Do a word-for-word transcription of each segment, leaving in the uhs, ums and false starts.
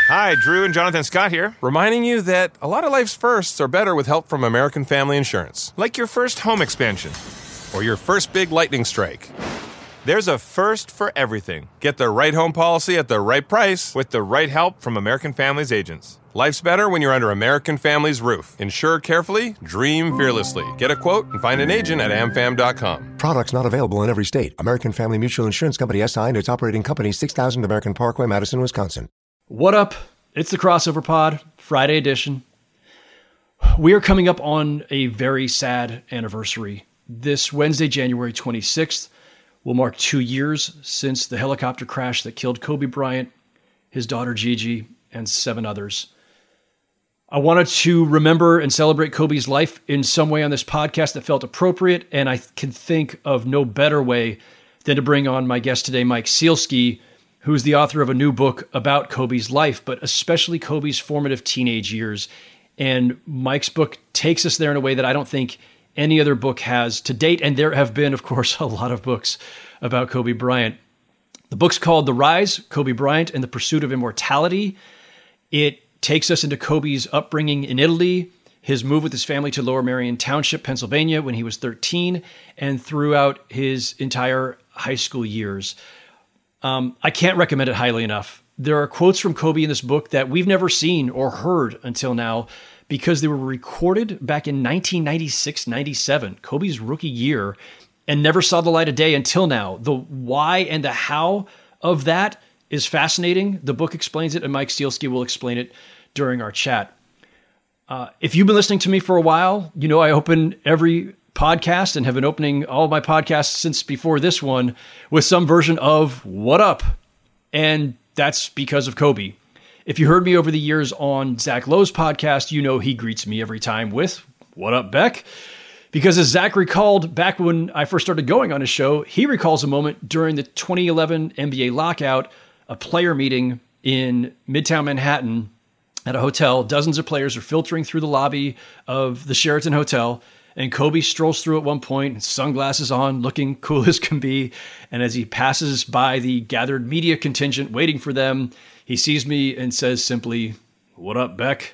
Hi, Drew and Jonathan Scott here, reminding you that a lot of life's firsts are better with help from American Family Insurance. Like your first home expansion, or your first big lightning strike. There's a first for everything. Get the right home policy at the right price with the right help from American Family's agents. Life's better when you're under American Family's roof. Insure carefully, dream fearlessly. Get a quote and find an agent at am fam dot com. Products not available in every state. American Family Mutual Insurance Company S I and its operating company, six thousand American Parkway, Madison, Wisconsin. What up? It's the Crossover Pod, Friday edition. We are coming up on a very sad anniversary. This Wednesday, January twenty-sixth, will mark two years since the helicopter crash that killed Kobe Bryant, his daughter Gigi, and seven others. I wanted to remember and celebrate Kobe's life in some way on this podcast that felt appropriate, and I can think of no better way than to bring on my guest today, Mike Sielski, who's the author of a new book about Kobe's life, but especially Kobe's formative teenage years. And Mike's book takes us there in a way that I don't think any other book has to date, and there have been, of course, a lot of books about Kobe Bryant. The book's called The Rise, Kobe Bryant and the Pursuit of Immortality. It takes us into Kobe's upbringing in Italy, his move with his family to Lower Merion Township, Pennsylvania, when he was thirteen, and throughout his entire high school years. Um, I can't recommend it highly enough. There are quotes from Kobe in this book that we've never seen or heard until now because they were recorded back in nineteen ninety-six ninety-seven, Kobe's rookie year, and never saw the light of day until now. The why and the how of that is fascinating. The book explains it, and Mike Sielski will explain it during our chat. Uh, if you've been listening to me for a while, you know I open every podcast and have been opening all of my podcasts since before this one with some version of What Up? And that's because of Kobe. If you heard me over the years on Zach Lowe's podcast, you know he greets me every time with What Up, Beck? Because as Zach recalled back when I first started going on his show, he recalls a moment during the twenty eleven N B A lockout, a player meeting in Midtown Manhattan at a hotel. Dozens of players are filtering through the lobby of the Sheraton Hotel, and Kobe strolls through at one point, sunglasses on, looking cool as can be. And as he passes by the gathered media contingent waiting for them, he sees me and says simply, "What up, Beck?"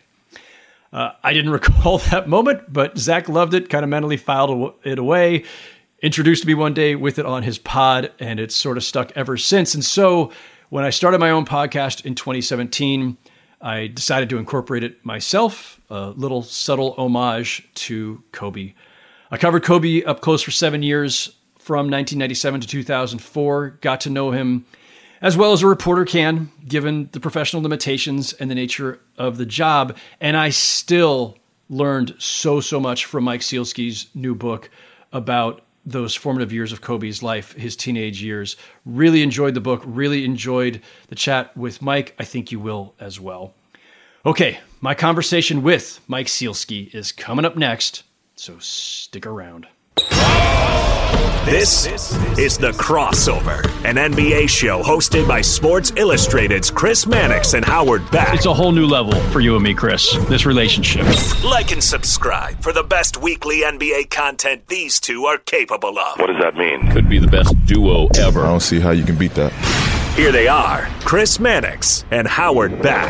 Uh, I didn't recall that moment, but Zach loved it, kind of mentally filed it away, introduced me one day with it on his pod, and it's sort of stuck ever since. And so when I started my own podcast in twenty seventeen, I decided to incorporate it myself, a little subtle homage to Kobe. I covered Kobe up close for seven years from nineteen ninety-seven to two thousand four, got to know him as well as a reporter can, given the professional limitations and the nature of the job. And I still learned so, so much from Mike Sielski's new book about those formative years of Kobe's life, his teenage years. Really enjoyed the book, really enjoyed the chat with Mike. I think you will as well. Okay, my conversation with Mike Sielski is coming up next, so stick around. This is The Crossover, an N B A show hosted by Sports Illustrated's Chris Mannix and Howard Beck. It's a whole new level for you and me, Chris, this relationship. Like and subscribe for the best weekly N B A content these two are capable of. What does that mean? Could be the best duo ever. I don't see how you can beat that. Here they are, Chris Mannix and Howard Beck.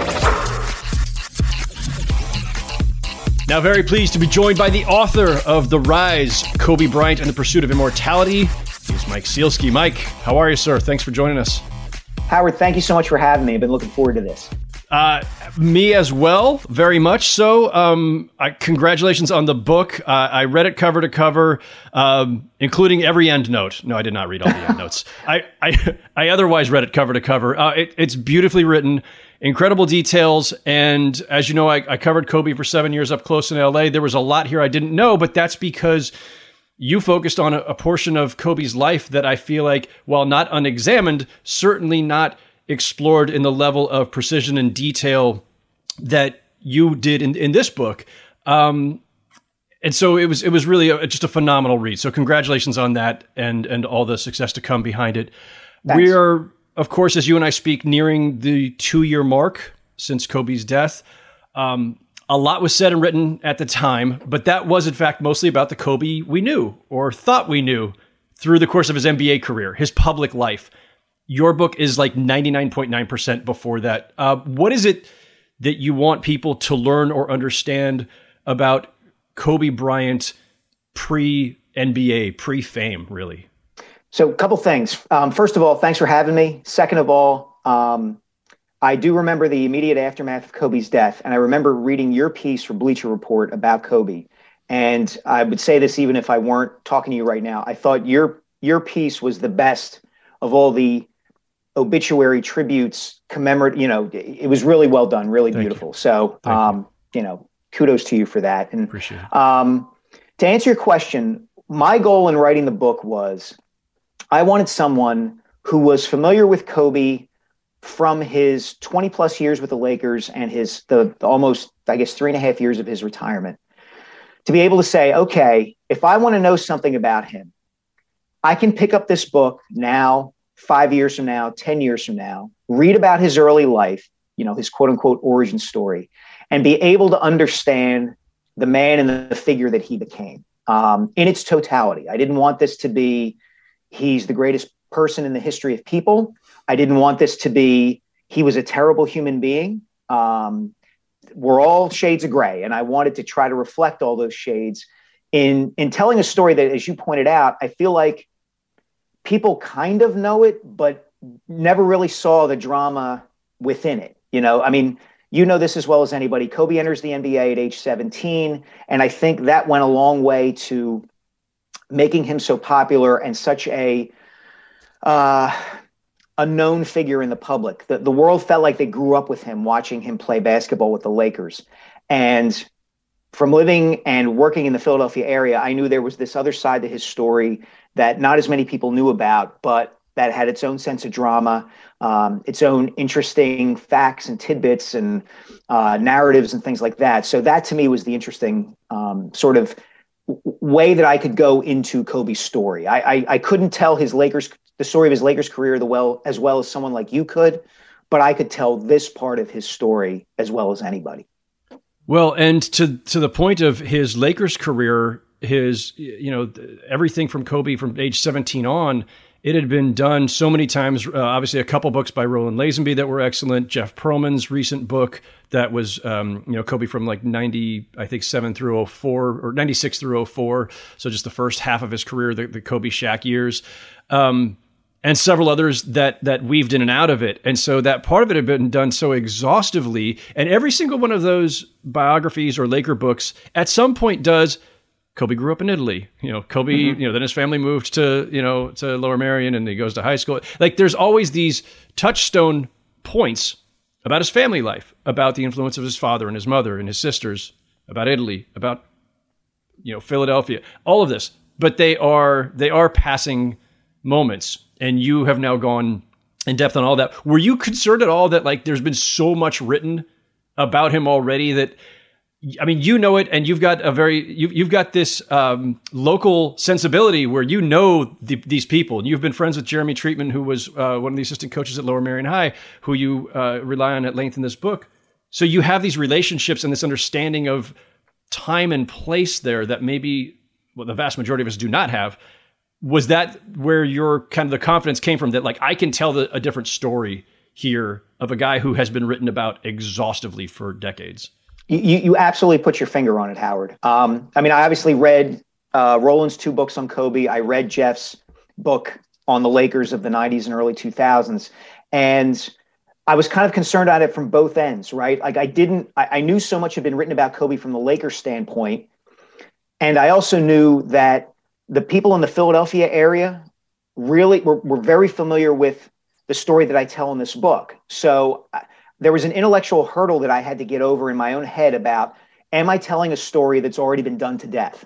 Now, very pleased to be joined by the author of The Rise, Kobe Bryant and the Pursuit of Immortality. He's Mike Sielski. Mike, how are you, sir? Thanks for joining us. Howard, thank you so much for having me. I've been looking forward to this. Uh, me as well, very much so. Um, I, congratulations on the book. Uh, I read it cover to cover, um, including every end note. No, I did not read all the end notes. I, I, I otherwise read it cover to cover. Uh, it, it's beautifully written. Incredible details. And as you know, I, I covered Kobe for seven years up close in L A. There was a lot here I didn't know, but that's because you focused on a, a portion of Kobe's life that I feel like, while not unexamined, certainly not explored in the level of precision and detail that you did in, in this book. Um, and so it was it was really a, just a phenomenal read. So congratulations on that and, and all the success to come behind it. Thanks. We are, of course, as you and I speak, nearing the two-year mark since Kobe's death. Um, a lot was said and written at the time, but that was, in fact, mostly about the Kobe we knew or thought we knew through the course of his N B A career, his public life. Your book is like ninety-nine point nine percent before that. Uh, what is it that you want people to learn or understand about Kobe Bryant pre-N B A, pre-fame, really? So a couple things. Um, first of all, thanks for having me. Second of all, um, I do remember the immediate aftermath of Kobe's death, and I remember reading your piece for Bleacher Report about Kobe. And I would say this even if I weren't talking to you right now. I thought your your piece was the best of all the obituary tributes, commemorate. You know, it was really well done, really Thank beautiful. You. So, um, you. you know, kudos to you for that. And Appreciate it. Um, to answer your question, my goal in writing the book was I wanted someone who was familiar with Kobe from his twenty plus years with the Lakers and his the, the almost, I guess, three and a half years of his retirement, to be able to say, okay, if I want to know something about him, I can pick up this book now, five years from now, ten years from now, read about his early life, you know, his quote unquote origin story, and be able to understand the man and the figure that he became um, in its totality. I didn't want this to be, he's the greatest person in the history of people. I didn't want this to be, he was a terrible human being. Um, we're all shades of gray. And I wanted to try to reflect all those shades in, in telling a story that, as you pointed out, I feel like people kind of know it, but never really saw the drama within it. You know, I mean, you know this as well as anybody. Kobe enters the N B A at age seventeen. And I think that went a long way to making him so popular and such a, uh, a known figure in the public. The, the world felt like they grew up with him, watching him play basketball with the Lakers. And from living and working in the Philadelphia area, I knew there was this other side to his story that not as many people knew about, but that had its own sense of drama, um, its own interesting facts and tidbits and uh, narratives and things like that. So that to me was the interesting um, sort of w- way that I could go into Kobe's story. I, I, I couldn't tell his Lakers, the story of his Lakers career the well as well as someone like you could, but I could tell this part of his story as well as anybody. Well, and to to the point of his Lakers career, his, you know, everything from Kobe from age seventeen on, it had been done so many times. Uh, obviously, a couple books by Roland Lazenby that were excellent. Jeff Pearlman's recent book that was, um, you know, Kobe from like ninety, I think seven through oh four or ninety-six through oh four. So just the first half of his career, the, the Kobe Shaq years, um, and several others that that weaved in and out of it. And so that part of it had been done so exhaustively. And every single one of those biographies or Laker books at some point does. Kobe grew up in Italy. You know, Kobe, mm-hmm. you know, then his family moved to, you know, to Lower Merion and he goes to high school. Like there's always these touchstone points about his family life, about the influence of his father and his mother and his sisters, about Italy, about, you know, Philadelphia, all of this. But they are, they are passing moments. And you have now gone in depth on all that. Were you concerned at all that like there's been so much written about him already that, I mean, you know it, and you've got a very you've you've got this um, local sensibility where you know the, these people, and you've been friends with Jeremy Treatman, who was uh, one of the assistant coaches at Lower Merion High, who you uh, rely on at length in this book. So you have these relationships and this understanding of time and place there that maybe well, the vast majority of us do not have. Was that where your kind of the confidence came from? That like I can tell the, a different story here of a guy who has been written about exhaustively for decades. You, you absolutely put your finger on it, Howard. Um, I mean, I obviously read uh, Roland's two books on Kobe. I read Jeff's book on the Lakers of the nineties and early two thousands. And I was kind of concerned on it from both ends, right? Like I didn't, I, I knew so much had been written about Kobe from the Lakers standpoint. And I also knew that the people in the Philadelphia area really were, were very familiar with the story that I tell in this book. So uh, there was an intellectual hurdle that I had to get over in my own head about, am I telling a story that's already been done to death?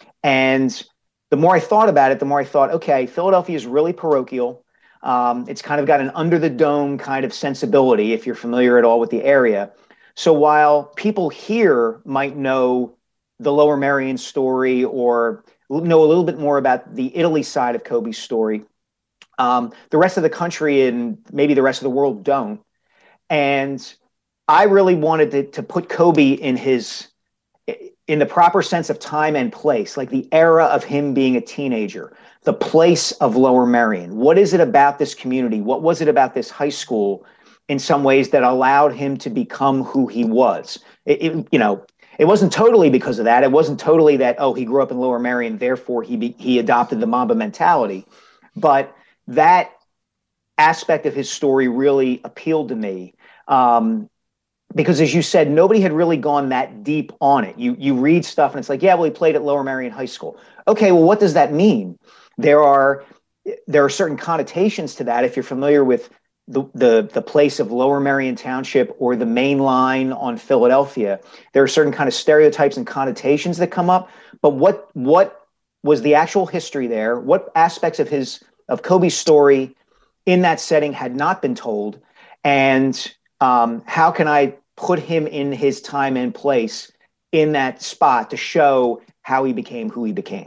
And the more I thought about it, the more I thought, okay, Philadelphia is really parochial. Um, it's kind of got an under the dome kind of sensibility, if you're familiar at all with the area. So while people here might know the Lower Merion story or know a little bit more about the Italy side of Kobe's story, um, the rest of the country and maybe the rest of the world don't. And I really wanted to, to put Kobe in his in the proper sense of time and place, like the era of him being a teenager, the place of Lower Merion. What is it about this community? What was it about this high school in some ways that allowed him to become who he was? It, it, you know, it wasn't totally because of that. It wasn't totally that, oh, he grew up in Lower Merion, therefore he be, he adopted the Mamba mentality. But that aspect of his story really appealed to me. Um, because as you said, nobody had really gone that deep on it. You you read stuff and it's like, yeah, well, he played at Lower Merion High School. Okay, well, what does that mean? There are there are certain connotations to that. If you're familiar with the the, the place of Lower Merion Township or the main line on Philadelphia, there are certain kind of stereotypes and connotations that come up. But what what was the actual history there? What aspects of his of Kobe's story in that setting had not been told? And um, how can I put him in his time and place in that spot to show how he became who he became?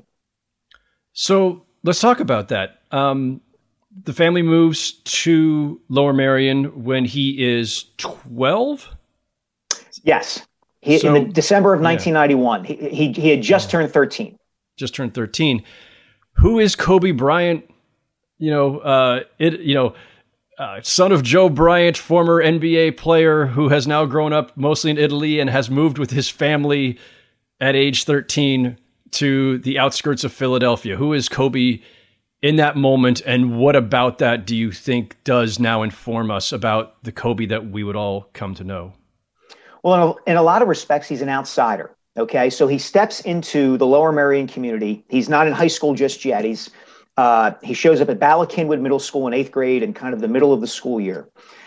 So let's talk about that. Um, the family moves to Lower Merion when he is twelve? Yes. He, so, in the December of nineteen ninety-one. Yeah. He, he, he had just turned thirteen. Just turned thirteen. Who is Kobe Bryant? You know, uh, it, you know, Uh, son of Joe Bryant, former N B A player who has now grown up mostly in Italy and has moved with his family at age thirteen to the outskirts of Philadelphia. Who is Kobe in that moment, and what about that do you think does now inform us about the Kobe that we would all come to know? Well, in a, in a lot of respects, he's an outsider. Okay, so he steps into the Lower Merion community. He's not in high school just yet. He's Uh, he shows up at Bala Cynwyd Middle School in eighth grade and kind of the middle of the school year.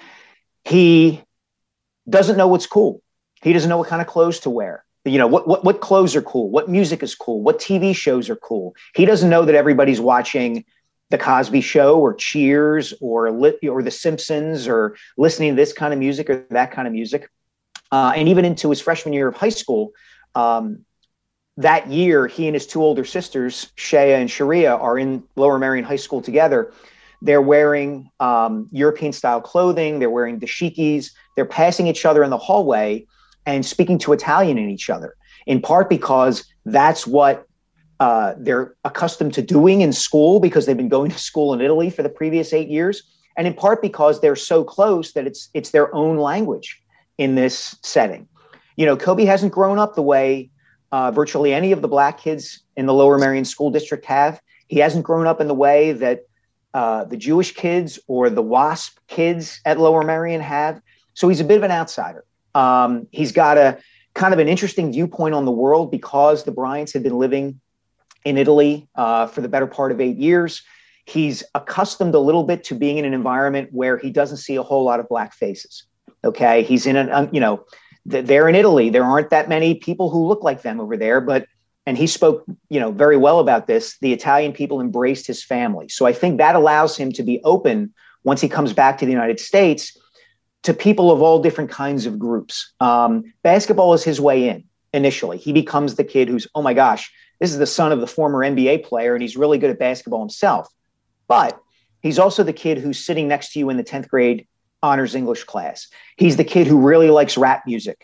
He doesn't know what's cool. He doesn't know what kind of clothes to wear. You know, what, what, what clothes are cool? What music is cool? What T V shows are cool? He doesn't know that everybody's watching The Cosby Show or Cheers or, or The Simpsons or listening to this kind of music or that kind of music. Uh, and even into his freshman year of high school, um, that year, he and his two older sisters, Shea and Sharia, are in Lower Merion High School together. They're wearing um, European-style clothing. They're wearing dashikis. They're passing each other in the hallway and speaking to Italian in each other, in part because that's what uh, they're accustomed to doing in school because they've been going to school in Italy for the previous eight years, and in part because they're so close that it's it's their own language in this setting. You know, Kobe hasn't grown up the way Uh, virtually any of the black kids in the Lower Merion School District have. He hasn't grown up in the way that uh, the Jewish kids or the WASP kids at Lower Merion have. So he's a bit of an outsider. Um, he's got a kind of an interesting viewpoint on the world because the Bryants had been living in Italy uh, for the better part of eight years. He's accustomed a little bit to being in an environment where he doesn't see a whole lot of black faces. Okay, he's in an, um, you know, they're in Italy. There aren't that many people who look like them over there, but, and he spoke, you know, very well about this. The Italian people embraced his family. So I think that allows him to be open once he comes back to the United States to people of all different kinds of groups. Um, basketball is his way in initially. He becomes the kid who's, oh my gosh, this is the son of the former N B A player, and he's really good at basketball himself. But he's also the kid who's sitting next to you in the tenth grade honors English class. He's the kid who really likes rap music.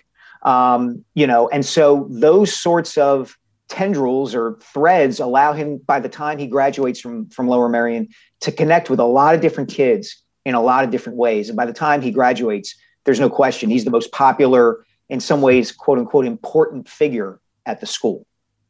Um, you know, and so those sorts of tendrils or threads allow him, by the time he graduates from, from Lower Merion, to connect with a lot of different kids in a lot of different ways. And by the time he graduates, there's no question he's the most popular, in some ways, quote unquote, important figure at the school.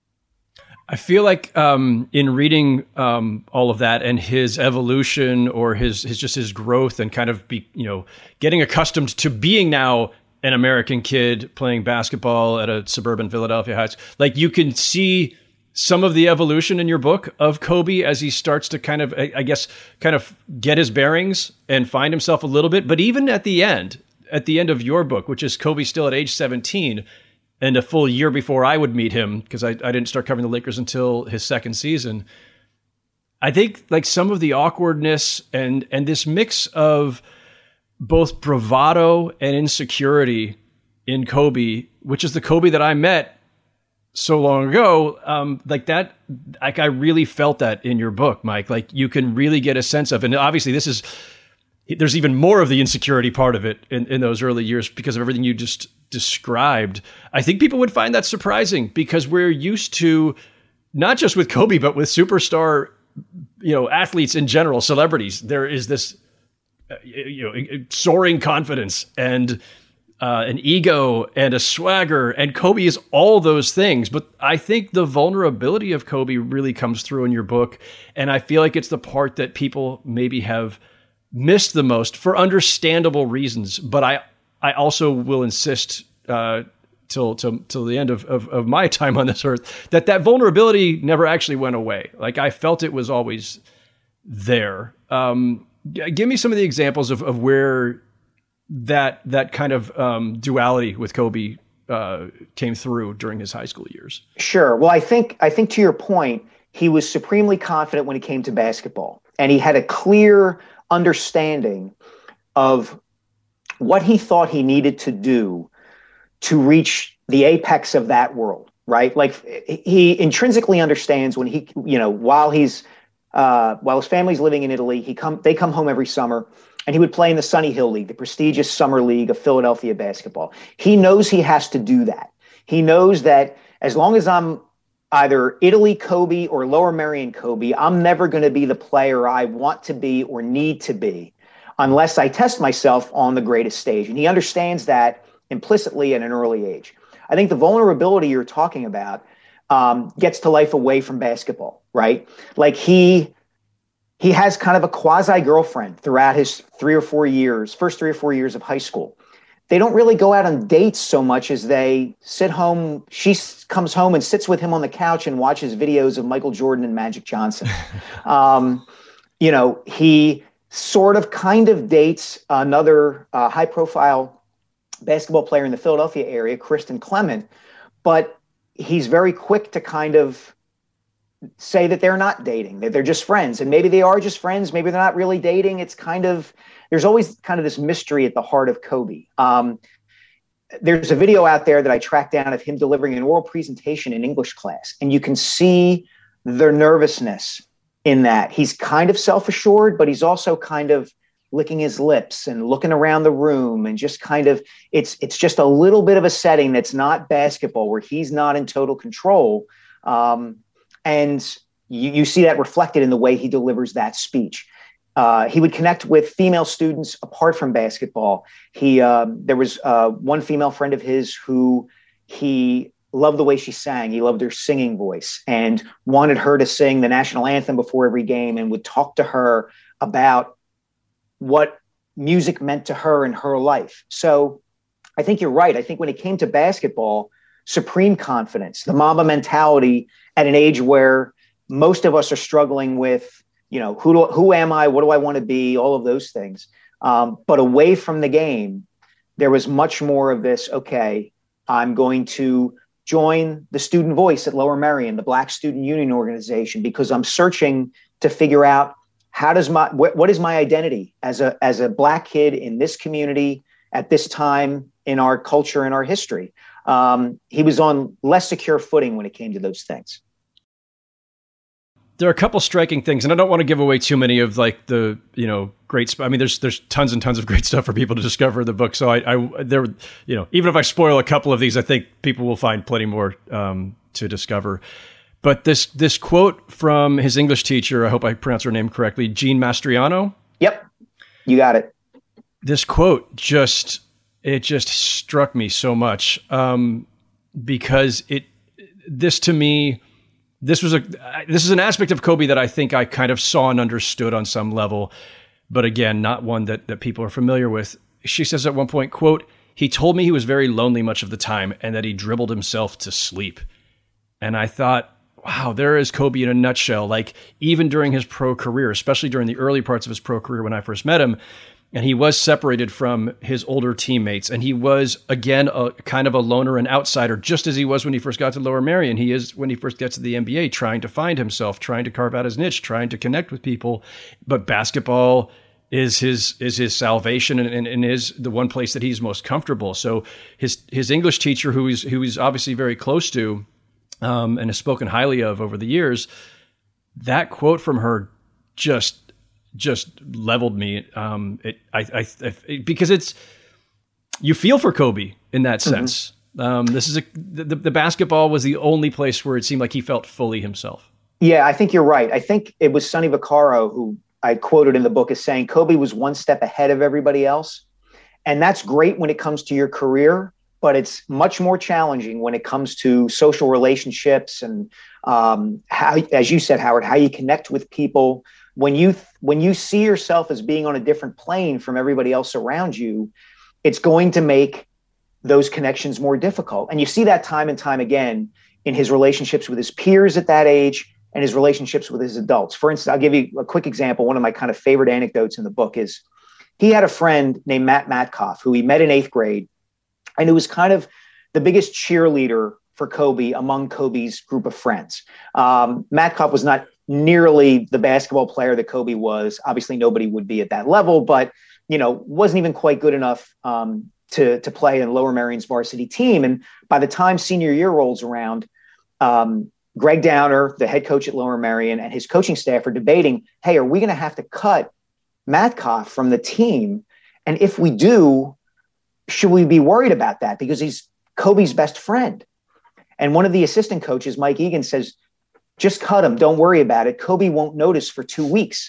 I feel like um, in reading um, all of that and his evolution or his, his just his growth and kind of be, you know, getting accustomed to being now an American kid playing basketball at a suburban Philadelphia Heights, like you can see some of the evolution in your book of Kobe as he starts to kind of, I, I guess, kind of get his bearings and find himself a little bit. But even at the end, at the end of your book, which is Kobe still at age seventeen, and a full year before I would meet him, because I, I didn't start covering the Lakers until his second season. I think like some of the awkwardness and and this mix of both bravado and insecurity in Kobe, which is the Kobe that I met so long ago, um, like that, like I really felt that in your book, Mike. Like you can really get a sense of, and obviously this is there's even more of the insecurity part of it in, in those early years because of everything you just described. I think people would find that surprising because we're used to, not just with Kobe, but with superstar, you know, athletes in general, celebrities, there is this, uh, you know, soaring confidence and uh, an ego and a swagger, and Kobe is all those things. But I think the vulnerability of Kobe really comes through in your book, and I feel like it's the part that people maybe have missed the most for understandable reasons. But I, I also will insist uh, till till till the end of, of of my time on this earth that that vulnerability never actually went away. Like I felt it was always there. Um, g- give me some of the examples of of where that that kind of um, duality with Kobe uh, came through during his high school years. Sure. Well, I think I think to your point, he was supremely confident when it came to basketball, and he had a clear understanding of what he thought he needed to do to reach the apex of that world, right? Like he intrinsically understands when he, you know, while he's uh, while his family's living in Italy, he come they come home every summer. And he would play in the Sunny Hill League, the prestigious summer league of Philadelphia basketball. He knows he has to do that. He knows that as long as I'm either Italy Kobe or Lower Merion Kobe, I'm never going to be the player I want to be or need to be unless I test myself on the greatest stage. And he understands that implicitly at an early age. I think the vulnerability you're talking about um, gets to life away from basketball, right? Like he... He has kind of a quasi-girlfriend throughout his three or four years, first three or four years of high school. They don't really go out on dates so much as they sit home. She s- comes home and sits with him on the couch and watches videos of Michael Jordan and Magic Johnson. um, you know, he sort of kind of dates another uh, high-profile basketball player in the Philadelphia area, Kristen Clement, but he's very quick to kind of say that they're not dating, that they're just friends. And maybe they are just friends. Maybe they're not really dating. It's kind of, there's always kind of this mystery at the heart of Kobe. Um, there's a video out there that I tracked down of him delivering an oral presentation in English class. And you can see the nervousness in that. He's kind of self-assured, but he's also kind of licking his lips and looking around the room and just kind of, it's, it's just a little bit of a setting that's not basketball where he's not in total control. Um, And you, you see that reflected in the way he delivers that speech. Uh, he would connect with female students apart from basketball. He uh, there was uh, one female friend of his who he loved the way she sang. He loved her singing voice and wanted her to sing the national anthem before every game and would talk to her about what music meant to her in her life. So I think you're right. I think when it came to basketball, supreme confidence, the Mamba mentality at an age where most of us are struggling with, you know, who do, who am I? What do I want to be? All of those things. Um, but away from the game, there was much more of this, okay, I'm going to join the student voice at Lower Merion, the Black Student Union Organization, because I'm searching to figure out how does my, wh- what is my identity as a, as a Black kid in this community at this time in our culture and our history. Um, he was on less secure footing when it came to those things. There are a couple striking things, and I don't want to give away too many of like the, you know, great. Sp- I mean, there's there's tons and tons of great stuff for people to discover in the book. So I, I there, you know, even if I spoil a couple of these, I think people will find plenty more um, to discover. But this this quote from his English teacher, I hope I pronounce her name correctly, Jean Mastriano. Yep, you got it. This quote just it just struck me so much um, because it this to me. This was a this is an aspect of Kobe that I think I kind of saw and understood on some level, but again, not one that, that people are familiar with. She says at one point, quote, "He told me he was very lonely much of the time and that he dribbled himself to sleep." And I thought, wow, there is Kobe in a nutshell. Like even during his pro career, especially during the early parts of his pro career when I first met him, and he was separated from his older teammates. And he was, again, a kind of a loner and outsider, just as he was when he first got to Lower Merion. He is when he first gets to the N B A, trying to find himself, trying to carve out his niche, trying to connect with people. But basketball is his is his salvation and, and, and is the one place that he's most comfortable. So his his English teacher, who he's, who he's obviously very close to um, and has spoken highly of over the years, that quote from her just just leveled me. Um, it, I, I, I, because it's, you feel for Kobe in that sense. Mm-hmm. Um, this is a, the, the basketball was the only place where it seemed like he felt fully himself. Yeah, I think you're right. I think it was Sonny Vaccaro who I quoted in the book as saying Kobe was one step ahead of everybody else. And that's great when it comes to your career, but it's much more challenging when it comes to social relationships and um, how, as you said, Howard, how you connect with people. When you when you see yourself as being on a different plane from everybody else around you, it's going to make those connections more difficult. And you see that time and time again in his relationships with his peers at that age and his relationships with his adults. For instance, I'll give you a quick example. One of my kind of favorite anecdotes in the book is he had a friend named Matt Matkoff who he met in eighth grade, and who was kind of the biggest cheerleader for Kobe among Kobe's group of friends. Um, Matkoff was not nearly the basketball player that Kobe was. Obviously, nobody would be at that level, but you know, wasn't even quite good enough um, to to play in Lower Merion's varsity team. And by the time senior year rolls around, um, Greg Downer, the head coach at Lower Merion, and his coaching staff are debating, hey, are we going to have to cut Matkoff from the team? And if we do, should we be worried about that? Because he's Kobe's best friend. And one of the assistant coaches, Mike Egan, says, just cut him. Don't worry about it. Kobe won't notice for two weeks.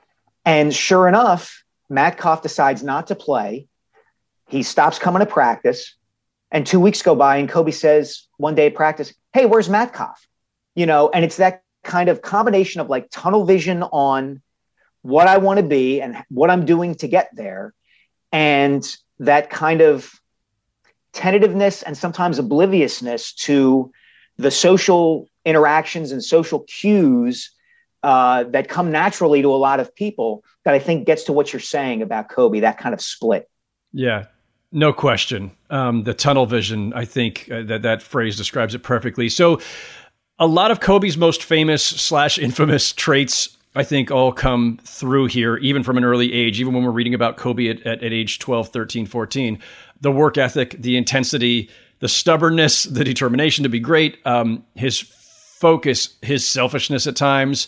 And sure enough, Matkoff decides not to play. He stops coming to practice. And two weeks go by and Kobe says one day at practice, hey, where's Matkoff? You know, and it's that kind of combination of like tunnel vision on what I want to be and what I'm doing to get there. And that kind of tentativeness and sometimes obliviousness to the social interactions and social cues uh, that come naturally to a lot of people that I think gets to what you're saying about Kobe, that kind of split. Yeah, no question. Um, the tunnel vision, I think uh, that that phrase describes it perfectly. So a lot of Kobe's most famous slash infamous traits, I think, all come through here, even from an early age, even when we're reading about Kobe at, at, at age twelve, thirteen, fourteen. The work ethic, the intensity, the stubbornness, the determination to be great, um, his focus, his selfishness at times,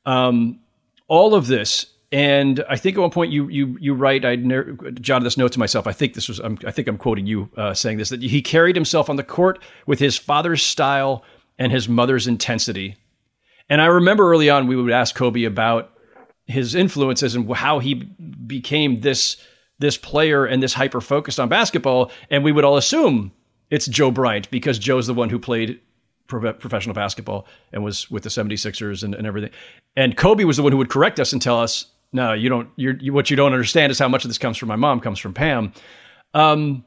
um, all of this. And I think at one point you you you write, I jotted this note to myself. I think this was, I'm, I think I'm quoting you uh, saying this, that he carried himself on the court with his father's style and his mother's intensity. And I remember early on, we would ask Kobe about his influences and how he became this, this player and this hyper focused on basketball. And we would all assume it's Joe Bryant because Joe's the one who played pro- professional basketball and was with the seventy-sixers and, and everything. And Kobe was the one who would correct us and tell us, no, you don't, you're, you, what you don't understand is how much of this comes from my mom, comes from Pam. Um,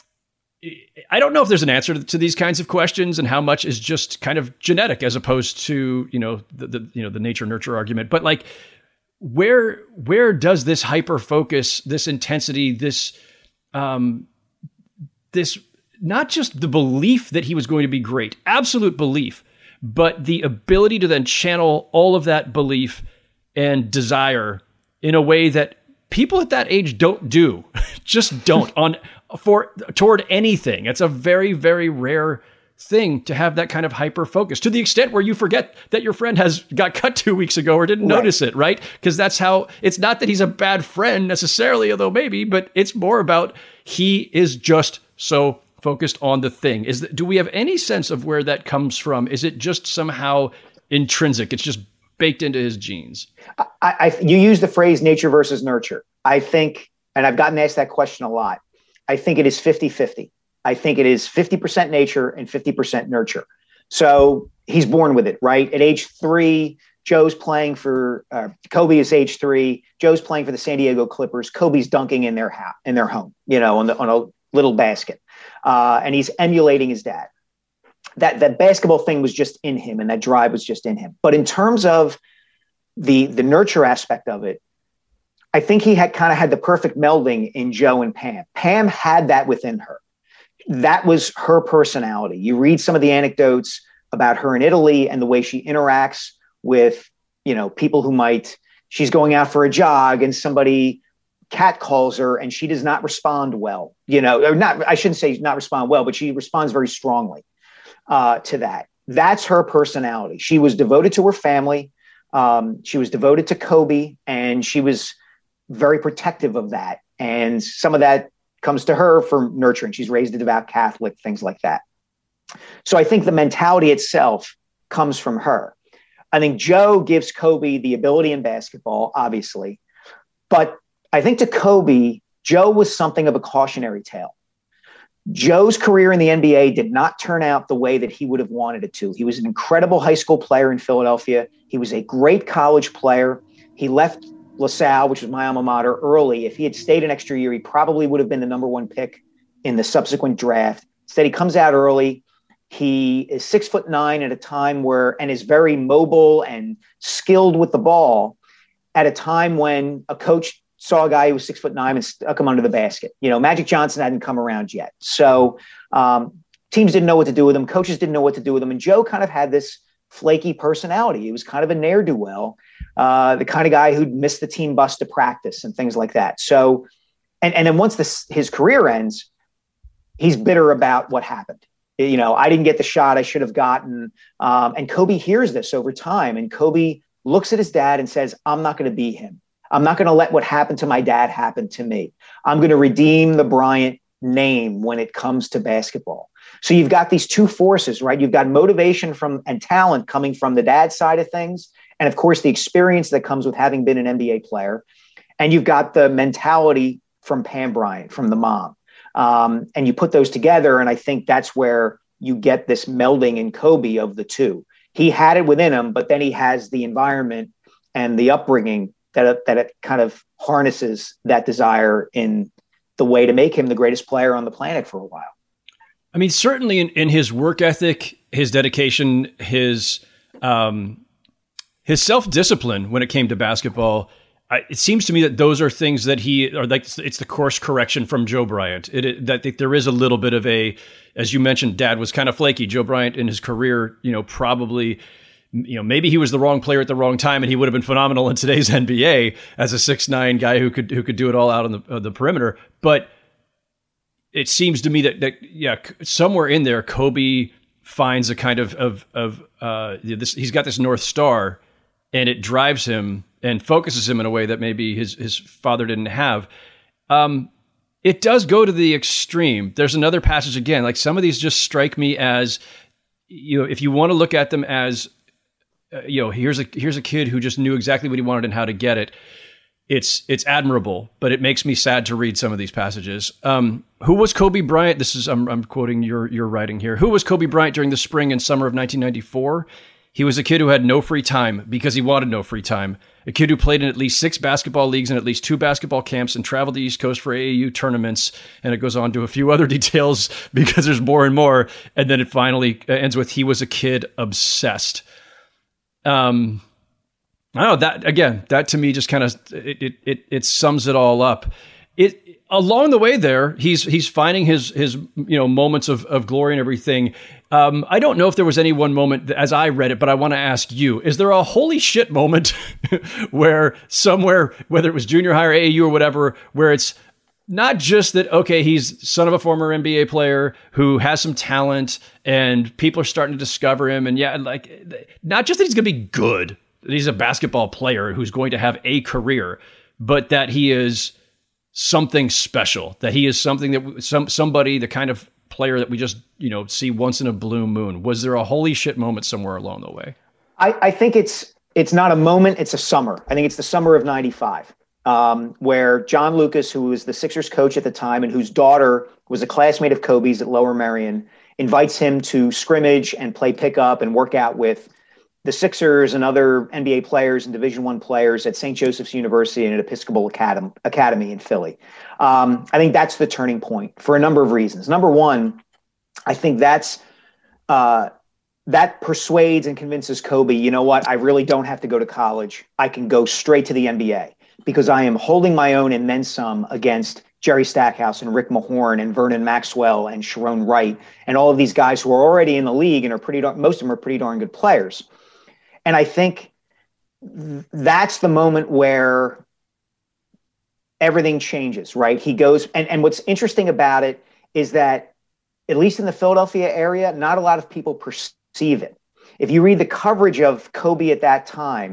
I don't know if there's an answer to these kinds of questions and how much is just kind of genetic as opposed to, you know, the, the you know, the nature nurture argument, but like where, where does this hyper focus, this intensity, this, um, this, not just the belief that he was going to be great, absolute belief, but the ability to then channel all of that belief and desire in a way that people at that age don't do, just don't on for toward anything. It's a very, very rare thing to have that kind of hyper focus to the extent where you forget that your friend has got cut two weeks ago or didn't right. notice it, right? Because that's how, it's not that he's a bad friend necessarily, although maybe, but it's more about he is just so focused on the thing. Is that, do we have any sense of where that comes from? Is it just somehow intrinsic? It's just baked into his genes. I, I, you use the phrase nature versus nurture. I think, and I've gotten asked that question a lot. I think it is fifty-fifty. I think it is fifty percent nature and fifty percent nurture. So he's born with it, right? At age three, Joe's playing for, uh, Kobe is age three. Joe's playing for the San Diego Clippers. Kobe's dunking in their house, in their home, you know, on the, on a little basket. Uh, and he's emulating his dad. That, that basketball thing was just in him and that drive was just in him. But in terms of the, the nurture aspect of it, I think he had kind of had the perfect melding in Joe and Pam. Pam had that within her. That was her personality. You read some of the anecdotes about her in Italy and the way she interacts with, you know, people who might, she's going out for a jog and somebody cat calls her and she does not respond well, you know, or not, I shouldn't say not respond well, but she responds very strongly uh, to that. That's her personality. She was devoted to her family. Um, she was devoted to Kobe, and she was very protective of that. And some of that comes to her from nurturing. She's raised a devout Catholic, things like that. So I think the mentality itself comes from her. I think Joe gives Kobe the ability in basketball, obviously. But I think to Kobe, Joe was something of a cautionary tale. Joe's career in the N B A did not turn out the way that he would have wanted it to. He was an incredible high school player in Philadelphia. He was a great college player. He left LaSalle, which was my alma mater, early. If he had stayed an extra year, he probably would have been the number one pick in the subsequent draft. Instead, he comes out early. He is six foot nine at a time where, and is very mobile and skilled with the ball at a time when a coach saw a guy who was six foot nine and stuck him under the basket. You know, Magic Johnson hadn't come around yet. So um, teams didn't know what to do with him. Coaches didn't know what to do with him. And Joe kind of had this flaky personality. He was kind of a ne'er-do-well, uh, the kind of guy who'd miss the team bus to practice and things like that. So, and, and then once this, his career ends, he's bitter about what happened. You know, I didn't get the shot I should have gotten. Um, and Kobe hears this over time. And Kobe looks at his dad and says, I'm not going to be him. I'm not going to let what happened to my dad happen to me. I'm going to redeem the Bryant name when it comes to basketball. So you've got these two forces, right? You've got motivation from and talent coming from the dad side of things. And of course, the experience that comes with having been an N B A player. And you've got the mentality from Pam Bryant, from the mom. Um, and you put those together. And I think that's where you get this melding in Kobe of the two. He had it within him, but then he has the environment and the upbringing that, that it kind of harnesses that desire in the way to make him the greatest player on the planet for a while. I mean, certainly in, in his work ethic, his dedication, his um, his self-discipline when it came to basketball, I, it seems to me that those are things that he, or like it's the course correction from Joe Bryant. It, it that there is a little bit of a, as you mentioned, Dad was kind of flaky. Joe Bryant in his career, you know, probably, you know, maybe he was the wrong player at the wrong time, and he would have been phenomenal in today's N B A as a six nine guy who could who could do it all out on the uh, the perimeter. But it seems to me that that yeah, somewhere in there, Kobe finds a kind of of of uh, this. He's got this North Star, and it drives him and focuses him in a way that maybe his his father didn't have. Um, it does go to the extreme. There's another passage again. Like some of these just strike me as, you know, if you want to look at them as, uh, you know, here's a here's a kid who just knew exactly what he wanted and how to get it. It's it's admirable, but it makes me sad to read some of these passages. Um, who was Kobe Bryant? This is I'm, I'm quoting your your writing here. Who was Kobe Bryant during the spring and summer of nineteen ninety-four? He was a kid who had no free time because he wanted no free time. A kid who played in at least six basketball leagues and at least two basketball camps and traveled the East Coast for A A U tournaments. And it goes on to a few other details because there's more and more. And then it finally ends with he was a kid obsessed. Um. I don't know, that again, that to me just kind of it, it it sums it all up. It along the way there, he's he's finding his his you know moments of, of glory and everything. Um, I don't know if there was any one moment as I read it, but I want to ask you: is there a holy shit moment where somewhere, whether it was junior high or A A U or whatever, where it's not just that, okay, he's son of a former N B A player who has some talent and people are starting to discover him, and yeah, like not just that he's going to be good. That he's a basketball player who's going to have a career, but that he is something special, that he is something that some somebody, the kind of player that we just, you know, see once in a blue moon. Was there a holy shit moment somewhere along the way? I, I think it's it's not a moment, it's a summer. I think it's the summer of ninety-five, um, where John Lucas, who was the Sixers coach at the time and whose daughter was a classmate of Kobe's at Lower Merion, invites him to scrimmage and play pickup and work out with the Sixers and other N B A players and Division I players at Saint Joseph's University and at Episcopal Academy, Academy in Philly. Um, I think that's the turning point for a number of reasons. Number one, I think that's uh, that persuades and convinces Kobe, you know what, I really don't have to go to college. I can go straight to the N B A because I am holding my own and then some against Jerry Stackhouse and Rick Mahorn and Vernon Maxwell and Sharon Wright and all of these guys who are already in the league and are pretty darn, most of them are pretty darn good players. And I think that's the moment where everything changes, right? He goes, and, and what's interesting about it is that, at least in the Philadelphia area, not a lot of people perceive it. If you read the coverage of Kobe at that time,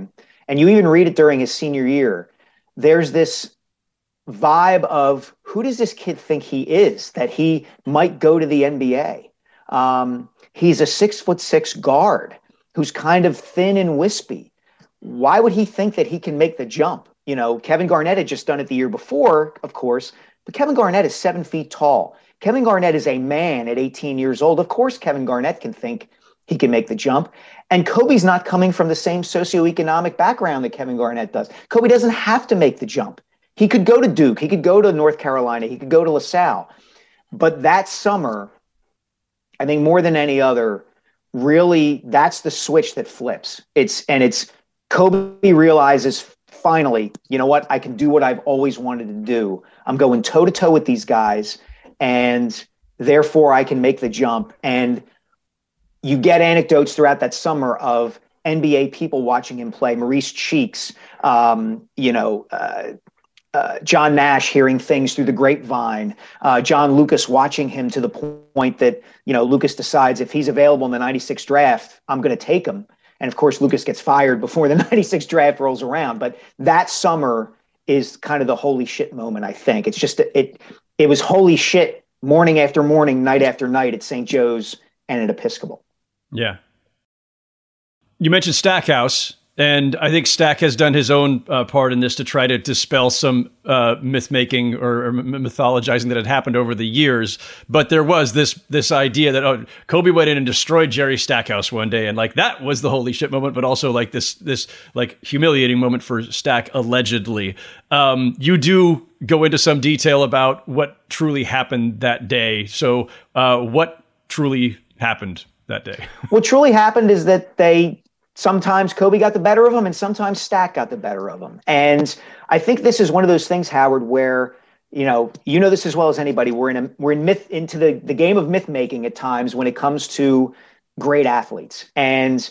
and you even read it during his senior year, there's this vibe of who does this kid think he is, that he might go to the N B A? Um, he's a six foot six guard who's kind of thin and wispy. Why would he think that he can make the jump? You know, Kevin Garnett had just done it the year before, of course, but Kevin Garnett is seven feet tall. Kevin Garnett is a man at eighteen years old. Of course, Kevin Garnett can think he can make the jump. And Kobe's not coming from the same socioeconomic background that Kevin Garnett does. Kobe doesn't have to make the jump. He could go to Duke. He could go to North Carolina. He could go to LaSalle. But that summer, I think more than any other, really, that's the switch that flips. It's and it's Kobe realizes finally, you know what? I can do what I've always wanted to do. I'm going toe to toe with these guys, and therefore I can make the jump. And you get anecdotes throughout that summer of N B A people watching him play. Maurice Cheeks, um, you know, uh, uh, John Nash hearing things through the grapevine, uh, John Lucas watching him to the point that, you know, Lucas decides if he's available in the ninety-six draft, I'm going to take him. And of course, Lucas gets fired before the ninety-six draft rolls around. But that summer is kind of the holy shit moment, I think. It's just, it, it was holy shit morning after morning, night after night at Saint Joe's and at Episcopal. Yeah. You mentioned Stackhouse, and I think Stack has done his own uh, part in this to try to dispel some uh, myth-making or, or mythologizing that had happened over the years. But there was this this idea that oh, Kobe went in and destroyed Jerry Stackhouse one day, and like that was the holy shit moment. But also like this this like humiliating moment for Stack allegedly. Um, you do go into some detail about what truly happened that day. So uh, what truly happened that day? What truly happened is that they sometimes Kobe got the better of him and sometimes Stack got the better of him. And I think this is one of those things, Howard, where, you know, you know this as well as anybody. We're in a, we're in myth into the, the game of myth making at times when it comes to great athletes. And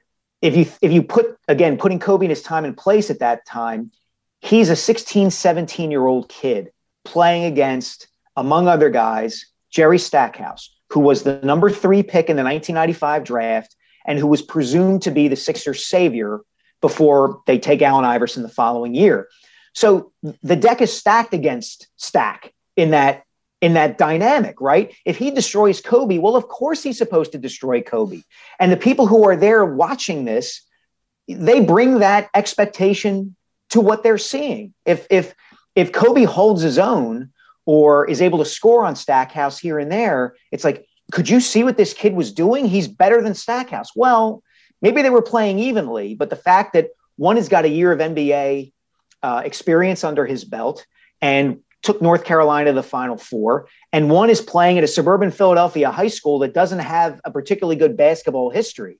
if you, if you put, again, putting Kobe in his time and place at that time, he's a sixteen, seventeen year old kid playing against, among other guys, Jerry Stackhouse, who was the number three pick in the nineteen ninety-five draft and who was presumed to be the Sixers' savior before they take Allen Iverson the following year. So the deck is stacked against Stack in that, in that dynamic, right? If he destroys Kobe, well, of course he's supposed to destroy Kobe. And the people who are there watching this, they bring that expectation to what they're seeing. If, if, if Kobe holds his own or is able to score on Stackhouse here and there, it's like, could you see what this kid was doing? He's better than Stackhouse. Well, maybe they were playing evenly, but the fact that one has got a year of N B A uh, experience under his belt and took North Carolina to the Final Four, and one is playing at a suburban Philadelphia high school that doesn't have a particularly good basketball history,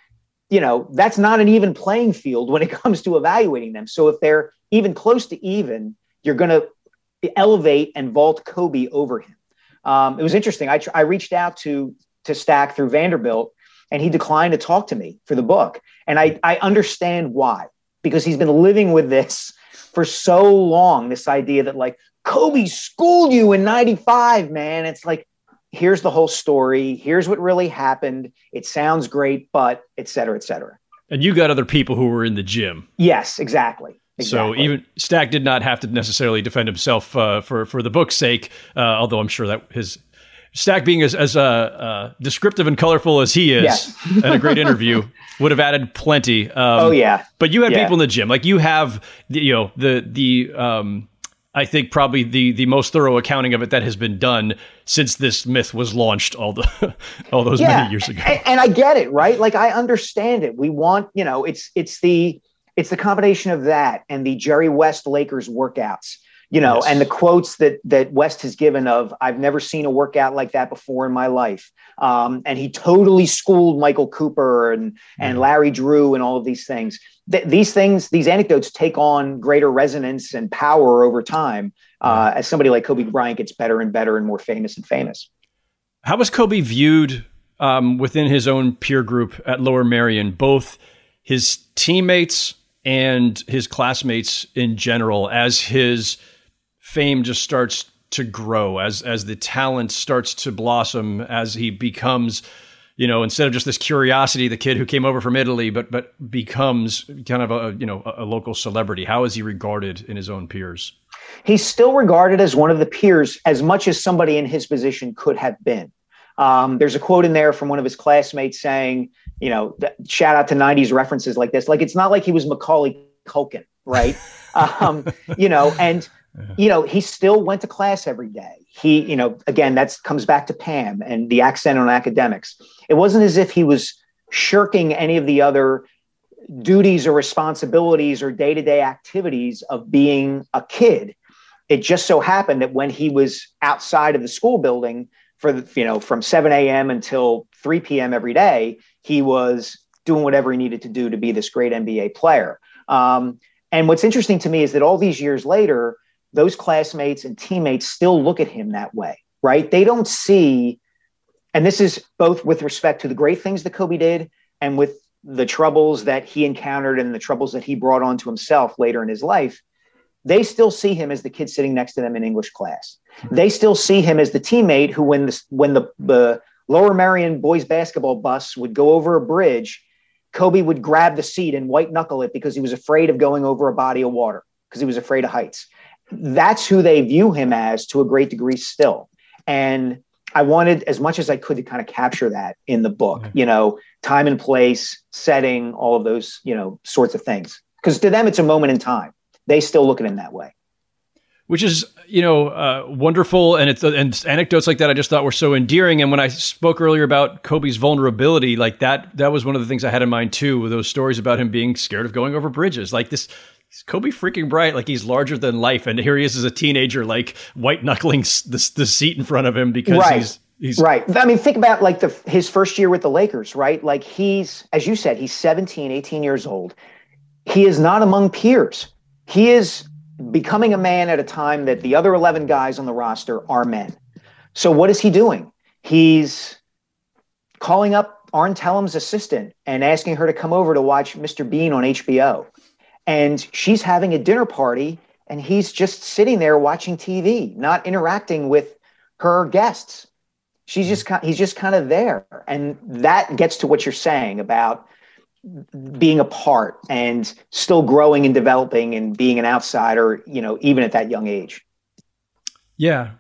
you know, that's not an even playing field when it comes to evaluating them. So if they're even close to even, you're going to elevate and vault Kobe over him. Um, it was interesting. I, tr- I reached out to, to Stack through Vanderbilt, and he declined to talk to me for the book. And I, I understand why, because he's been living with this for so long, this idea that like Kobe schooled you in ninety-five, man. It's like, here's the whole story. Here's what really happened. It sounds great, but et cetera, et cetera. And you got other people who were in the gym. Yes, exactly. Exactly. So even Stack did not have to necessarily defend himself uh, for for the book's sake, uh, although I'm sure that his Stack being as, as uh, uh, descriptive and colorful as he is, yes. and a great interview would have added plenty. Um, oh yeah, but you had yeah. people in the gym, like you have, the, you know, the the um, I think probably the the most thorough accounting of it that has been done since this myth was launched all the all those yeah. many years ago. And, and I get it, right? Like I understand it. We want, you know, it's it's the It's the combination of that and the Jerry West Lakers workouts, you know, yes. and the quotes that that West has given of, I've never seen a workout like that before in my life. Um, and he totally schooled Michael Cooper and, and mm. Larry Drew and all of these things. Th- these things, these anecdotes take on greater resonance and power over time uh, as somebody like Kobe Bryant gets better and better and more famous and famous. How was Kobe viewed um, within his own peer group at Lower Merion, both his teammates and his classmates in general, as his fame just starts to grow, as as the talent starts to blossom, as he becomes, you know, instead of just this curiosity, the kid who came over from Italy, but but becomes kind of a, you know, a local celebrity? How is he regarded in his own peers? He's still regarded as one of the peers as much as somebody in his position could have been. Um, there's a quote in there from one of his classmates saying, you know, th- shout out to nineties references like this. Like, it's not like he was Macaulay Culkin, right? um, you know, and, you know, he still went to class every day. He, you know, again, that comes back to Pam and the accent on academics. It wasn't as if he was shirking any of the other duties or responsibilities or day-to-day activities of being a kid. It just so happened that when he was outside of the school building for the, you know, from seven a.m. until three p.m. every day, he was doing whatever he needed to do to be this great N B A player. Um, and what's interesting to me is that all these years later, those classmates and teammates still look at him that way, right? They don't see, and this is both with respect to the great things that Kobe did and with the troubles that he encountered and the troubles that he brought onto himself later in his life. They still see him as the kid sitting next to them in English class. They still see him as the teammate who, when the, when the, the Lower Merion boys basketball bus would go over a bridge, Kobe would grab the seat and white knuckle it because he was afraid of going over a body of water, because he was afraid of heights. That's who they view him as to a great degree still. And I wanted as much as I could to kind of capture that in the book, you know, time and place, setting, all of those, you know, sorts of things. Because to them, it's a moment in time. They still look at him that way. Which is, you know, uh, wonderful. And it's, and anecdotes like that I just thought were so endearing. And when I spoke earlier about Kobe's vulnerability, like that, that was one of the things I had in mind too, with those stories about him being scared of going over bridges. Like this, Kobe freaking Bryant, like he's larger than life. And here he is as a teenager, like white knuckling the, the seat in front of him because right. he's, he's right. I mean, think about like the, his first year with the Lakers, right? Like he's, as you said, he's seventeen, eighteen years old. He is not among peers. He is becoming a man at a time that the other eleven guys on the roster are men. So what is he doing? He's calling up Arn Tellum's assistant and asking her to come over to watch Mister Bean on H B O. And she's having a dinner party and he's just sitting there watching T V, not interacting with her guests. She's just, he's just kind of there. And that gets to what you're saying about being apart and still growing and developing and being an outsider, you know, even at that young age. Yeah.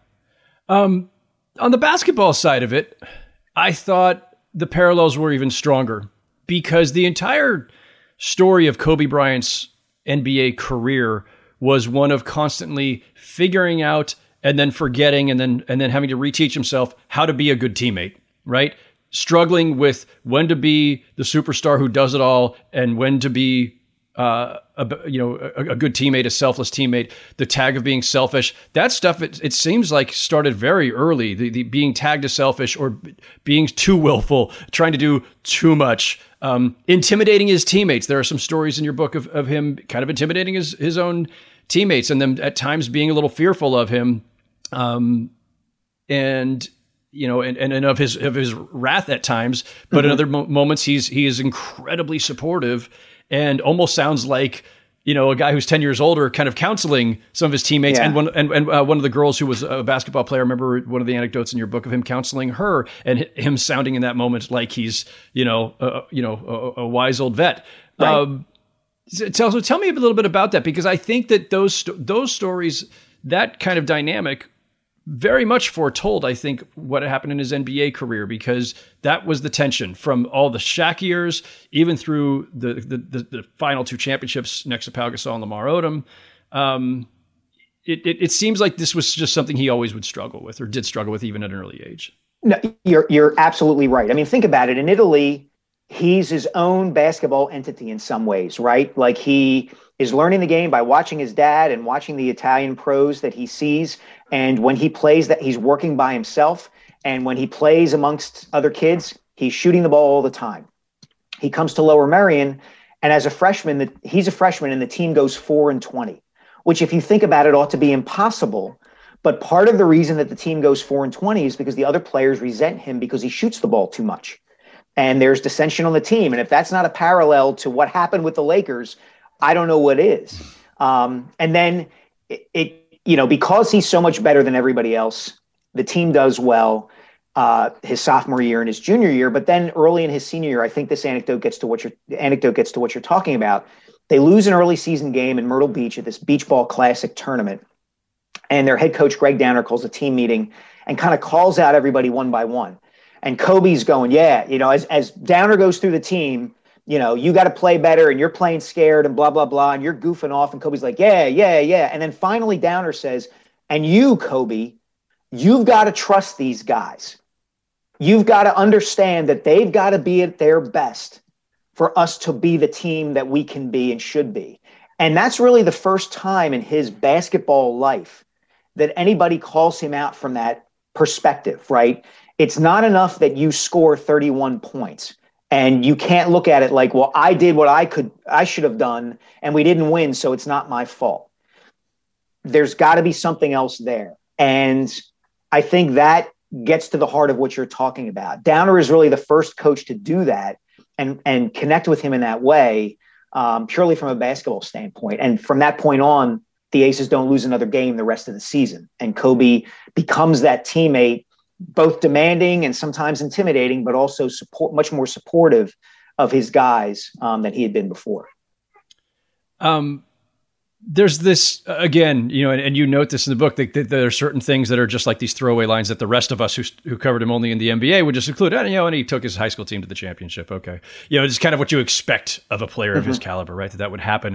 Um, on the basketball side of it, I thought the parallels were even stronger because the entire story of Kobe Bryant's N B A career was one of constantly figuring out and then forgetting and then and then having to reteach himself how to be a good teammate, right? Struggling with when to be the superstar who does it all and when to be uh, a, you know, a, a good teammate, a selfless teammate, the tag of being selfish. That stuff, it, it seems like started very early, the, the being tagged as selfish or being too willful, trying to do too much, um, intimidating his teammates. There are some stories in your book of, of him kind of intimidating his, his own teammates and them at times being a little fearful of him. Um, and, you know, and, and, and of his, of his wrath at times, but mm-hmm. in other mo- moments, he's, he is incredibly supportive and almost sounds like, you know, a guy who's ten years older, kind of counseling some of his teammates. Yeah. And one, and, and uh, one of the girls who was a basketball player, I remember one of the anecdotes in your book of him counseling her and him sounding in that moment like he's, you know, uh, you know, a, a wise old vet. Right. Um, tell, so tell me a little bit about that, because I think that those, those stories, that kind of dynamic very much foretold, I think, what happened in his N B A career, because that was the tension from all the Shaq years, even through the the, the, the final two championships next to Pau Gasol and Lamar Odom. Um, it, it, it seems like this was just something he always would struggle with, or did struggle with, even at an early age. No, you're you're absolutely right. I mean, think about it. In Italy, he's his own basketball entity in some ways, right? Like he is learning the game by watching his dad and watching the Italian pros that he sees. And when he plays that, he's working by himself. And when he plays amongst other kids, he's shooting the ball all the time. He comes to Lower Merion, and as a freshman, the, he's a freshman and the team goes four and twenty, which if you think about it ought to be impossible. But part of the reason that the team goes four and twenty is because the other players resent him because he shoots the ball too much. And there's dissension on the team. And if that's not a parallel to what happened with the Lakers, I don't know what is. Um, and then it, it, you know, because he's so much better than everybody else, the team does well. uh, his sophomore year and his junior year. But then early in his senior year, I think this anecdote gets to what you're anecdote gets to what you're talking about. They lose an early season game in Myrtle Beach at this Beach Ball Classic tournament. And their head coach, Greg Downer, calls a team meeting and kind of calls out everybody one by one. And Kobe's going, yeah, you know, as, as Downer goes through the team, you know, you got to play better and you're playing scared and blah, blah, blah. And you're goofing off. And Kobe's like, yeah, yeah, yeah. And then finally Downer says, and you, Kobe, you've got to trust these guys. You've got to understand that they've got to be at their best for us to be the team that we can be and should be. And that's really the first time in his basketball life that anybody calls him out from that perspective, right? It's not enough that you score thirty-one points and you can't look at it like, well, I did what I could, I should have done, and we didn't win, so it's not my fault. There's got to be something else there. And I think that gets to the heart of what you're talking about. Downer is really the first coach to do that and, and connect with him in that way, um, purely from a basketball standpoint. And from that point on, the Aces don't lose another game the rest of the season. And Kobe becomes that teammate, both demanding and sometimes intimidating, but also support, much more supportive of his guys um, than he had been before. Um, there's this, again, you know, and, and you note this in the book, that, that there are certain things that are just like these throwaway lines that the rest of us who, who covered him only in the N B A would just include. And, you know, and he took his high school team to the championship. Okay. You know, it's kind of what you expect of a player of mm-hmm. his caliber, right? That that would happen.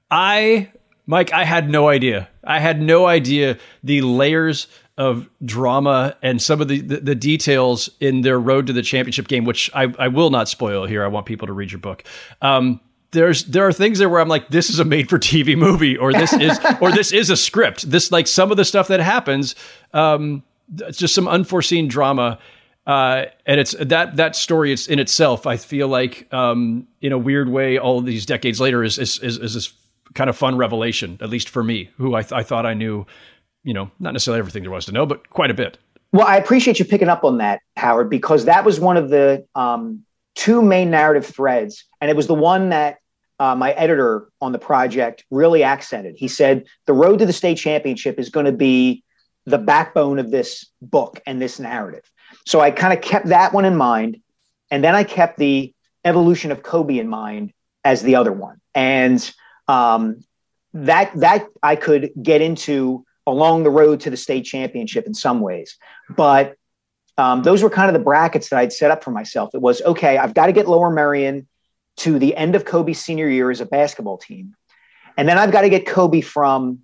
I, Mike, I had no idea. I had no idea the layers of drama and some of the, the, the details in their road to the championship game, which I, I will not spoil here. I want people to read your book. Um, There's there are things there where I'm like, this is a made for T V movie, or this is or this is a script. This, like, some of the stuff that happens, um, it's just some unforeseen drama, uh, and it's that that story. It's in itself, I feel like, um, in a weird way, all of these decades later, is is is, is this kind of fun revelation, at least for me, who I, th- I thought I knew, you know, not necessarily everything there was to know, but quite a bit. Well, I appreciate you picking up on that, Howard, because that was one of the um, two main narrative threads, and it was the one that Uh, my editor on the project really accented. He said, the road to the state championship is going to be the backbone of this book and this narrative. So I kind of kept that one in mind. And then I kept the evolution of Kobe in mind as the other one. And um, that, that I could get into along the road to the state championship in some ways. But um, those were kind of the brackets that I'd set up for myself. It was, okay, I've got to get Lower Merion to the end of Kobe's senior year as a basketball team. And then I've got to get Kobe from,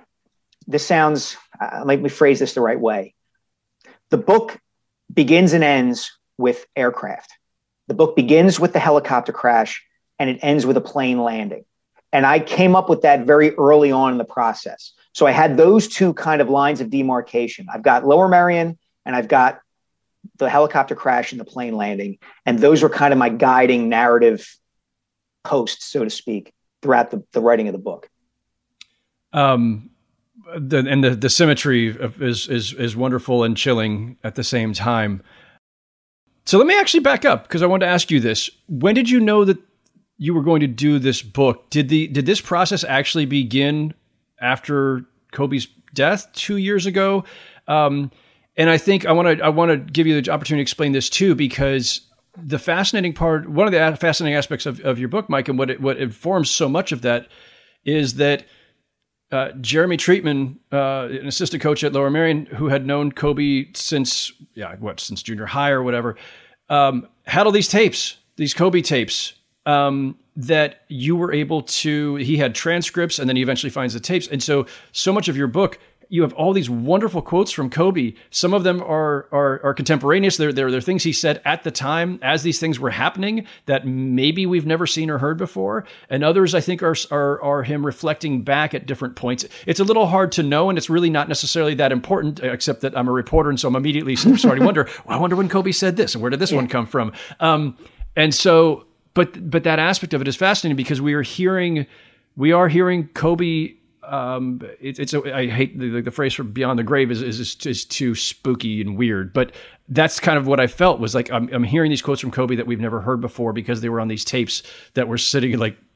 this sounds, uh, let me phrase this the right way. The book begins and ends with aircraft. The book begins with the helicopter crash and it ends with a plane landing. And I came up with that very early on in the process. So I had those two kind of lines of demarcation. I've got Lower Merion and I've got the helicopter crash and the plane landing. And those were kind of my guiding narrative posts, so to speak, throughout the, the writing of the book. Um, the, and the, the symmetry of, is, is, is wonderful and chilling at the same time. So let me actually back up, because I wanted to ask you this. When did you know that you were going to do this book? Did the, did this process actually begin after Kobe's death two years ago? Um, And I think I want to I want to give you the opportunity to explain this too, because the fascinating part, one of the fascinating aspects of, of your book, Mike, and what it, what informs so much of that is that uh, Jeremy Treatman, uh, an assistant coach at Lower Merion, who had known Kobe since yeah what since junior high or whatever, um, had all these tapes, these Kobe tapes um, that you were able to. He had transcripts, and then he eventually finds the tapes, and so so much of your book. You have all these wonderful quotes from Kobe. Some of them are are, are contemporaneous. They're, they're, they're things he said at the time as these things were happening that maybe we've never seen or heard before. And others, I think, are, are, are him reflecting back at different points. It's a little hard to know, and it's really not necessarily that important, except that I'm a reporter, and so I'm immediately starting to wonder, well, I wonder when Kobe said this, and where did this yeah. one come from? Um, and so, but but that aspect of it is fascinating, because we are hearing, we are hearing Kobe. Um, it, it's a, I hate the, the phrase from beyond the grave is, is, is too spooky and weird, but that's kind of what I felt was like, I'm, I'm hearing these quotes from Kobe that we've never heard before because they were on these tapes that were sitting like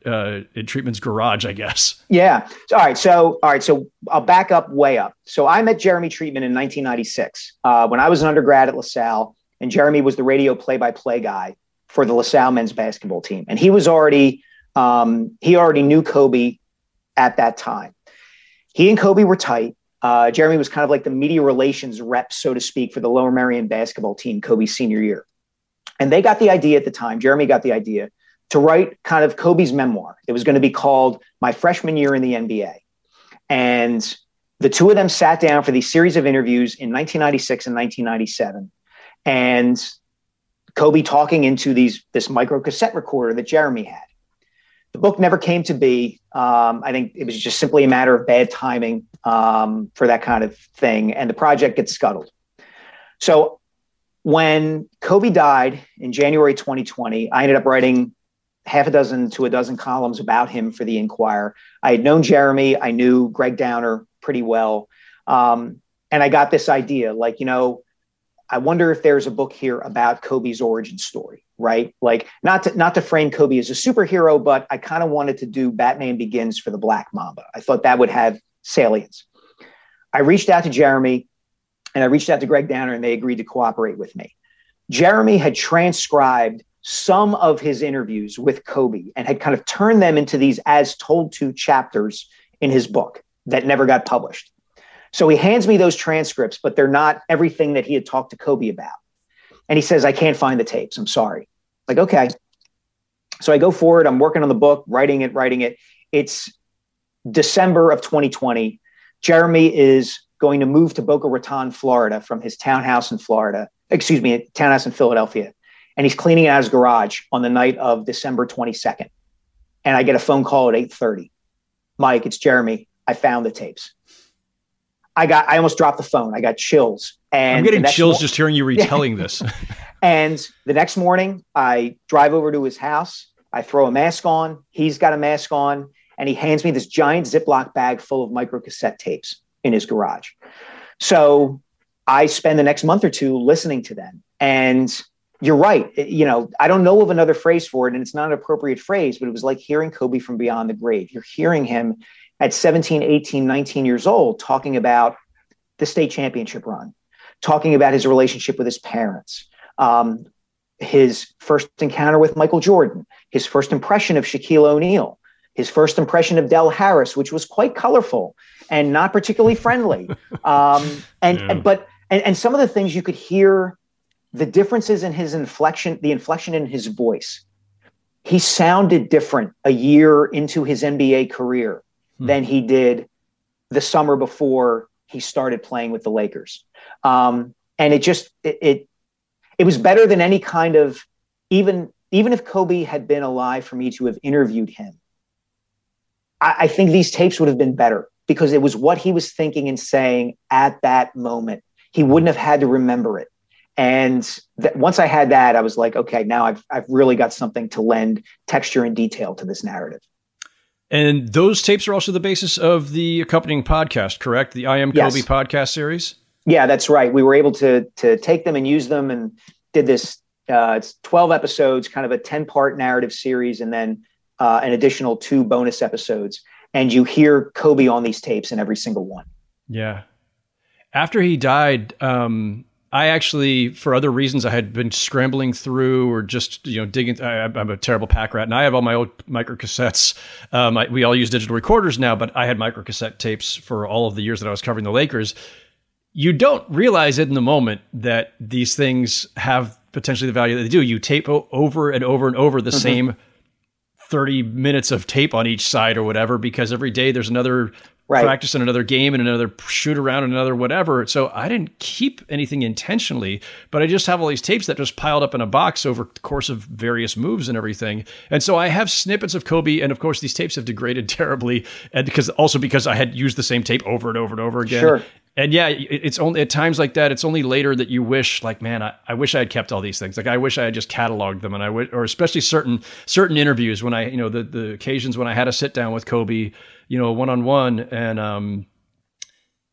uh, in Treatman's garage, I guess. Yeah. All right. So, all right. So I'll back up way up. So I met Jeremy Treatman in nineteen ninety-six uh, when I was an undergrad at LaSalle, and Jeremy was the radio play-by-play guy for the LaSalle men's basketball team. And he was already, um, he already knew Kobe at that time. He and Kobe were tight. Uh, Jeremy was kind of like the media relations rep, so to speak, for the Lower Merion basketball team, Kobe's senior year. And they got the idea at the time, Jeremy got the idea to write kind of Kobe's memoir. It was going to be called My Freshman Year in the N B A. And the two of them sat down for these series of interviews in nineteen ninety-six and nineteen ninety-seven. And Kobe talking into these this micro cassette recorder that Jeremy had. The book never came to be. Um, I think it was just simply a matter of bad timing um, for that kind of thing. And the project gets scuttled. So when Kobe died in January twenty twenty, I ended up writing half a dozen to a dozen columns about him for the Inquirer. I had known Jeremy. I knew Greg Downer pretty well. Um, and I got this idea, like, you know, I wonder if there's a book here about Kobe's origin story, right? Like not to, not to frame Kobe as a superhero, but I kind of wanted to do Batman Begins for the Black Mamba. I thought that would have salience. I reached out to Jeremy and I reached out to Greg Downer, and they agreed to cooperate with me. Jeremy had transcribed some of his interviews with Kobe and had kind of turned them into these as told to chapters in his book that never got published. So he hands me those transcripts, but they're not everything that he had talked to Kobe about. And he says, I can't find the tapes. I'm sorry. Like, okay. So I go forward. I'm working on the book, writing it, writing it. It's December of twenty twenty. Jeremy is going to move to Boca Raton, Florida from his townhouse in Florida, excuse me, townhouse in Philadelphia. And he's cleaning out his garage on the night of December twenty-second. And I get a phone call at eight thirty. Mike, it's Jeremy. I found the tapes. I got, I almost dropped the phone. I got chills. And I'm getting chills mo- just hearing you retelling this. And the next morning I drive over to his house. I throw a mask on. He's got a mask on, and he hands me this giant Ziploc bag full of microcassette tapes in his garage. So I spend the next month or two listening to them. And you're right. You know, I don't know of another phrase for it, and it's not an appropriate phrase, but it was like hearing Kobe from beyond the grave. You're hearing him at seventeen, eighteen, nineteen years old, talking about the state championship run, talking about his relationship with his parents, um, his first encounter with Michael Jordan, his first impression of Shaquille O'Neal, his first impression of Del Harris, which was quite colorful and not particularly friendly. Um, and, yeah. and but and, and some of the things you could hear, the differences in his inflection, the inflection in his voice. He sounded different a year into his N B A career hmm. than he did the summer before he started playing with the Lakers. Um, and it just, it, it, it was better than any kind of, even, even if Kobe had been alive for me to have interviewed him, I, I think these tapes would have been better because it was what he was thinking and saying at that moment. He wouldn't have had to remember it. And th- once I had that, I was like, okay, now I've I've really got something to lend texture and detail to this narrative. And those tapes are also the basis of the accompanying podcast, correct? The I Am Kobe Yes. podcast series? Yeah, that's right. We were able to to take them and use them and did this. Uh, it's twelve episodes, kind of a ten-part narrative series, and then uh, an additional two bonus episodes. And you hear Kobe on these tapes in every single one. Yeah. After he died, um, I actually, for other reasons, I had been scrambling through or just, you know, digging. I, I'm a terrible pack rat, and I have all my old microcassettes. Um, I, we all use digital recorders now, but I had microcassette tapes for all of the years that I was covering the Lakers. You don't realize it in the moment that these things have potentially the value that they do. You tape o- over and over and over the mm-hmm. same thirty minutes of tape on each side or whatever, because every day there's another right. practice and another game and another shoot around and another whatever. So I didn't keep anything intentionally, but I just have all these tapes that just piled up in a box over the course of various moves and everything. And so I have snippets of Kobe. And of course, these tapes have degraded terribly. And because also because I had used the same tape over and over and over again. Sure. And yeah, it's only at times like that. It's only later that you wish, like, man, I, I wish I had kept all these things. Like, I wish I had just cataloged them, and I would, or especially certain certain interviews when I, you know, the the occasions when I had a sit down with Kobe, you know, one on one, and um,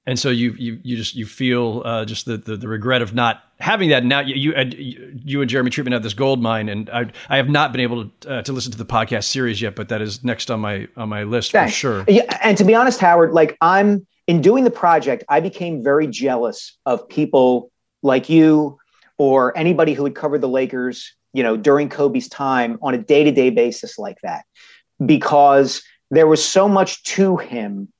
And so you you you just you feel uh, just the, the the regret of not having that. Now you you and, you and Jeremy Treatman have this gold mine, and I I have not been able to uh, to listen to the podcast series yet, but that is next on my on my list Thanks. for sure. Yeah, and to be honest, Howard, like I'm in doing the project, I became very jealous of people like you or anybody who had covered the Lakers, you know, during Kobe's time on a day to day basis like that, because there was so much to him.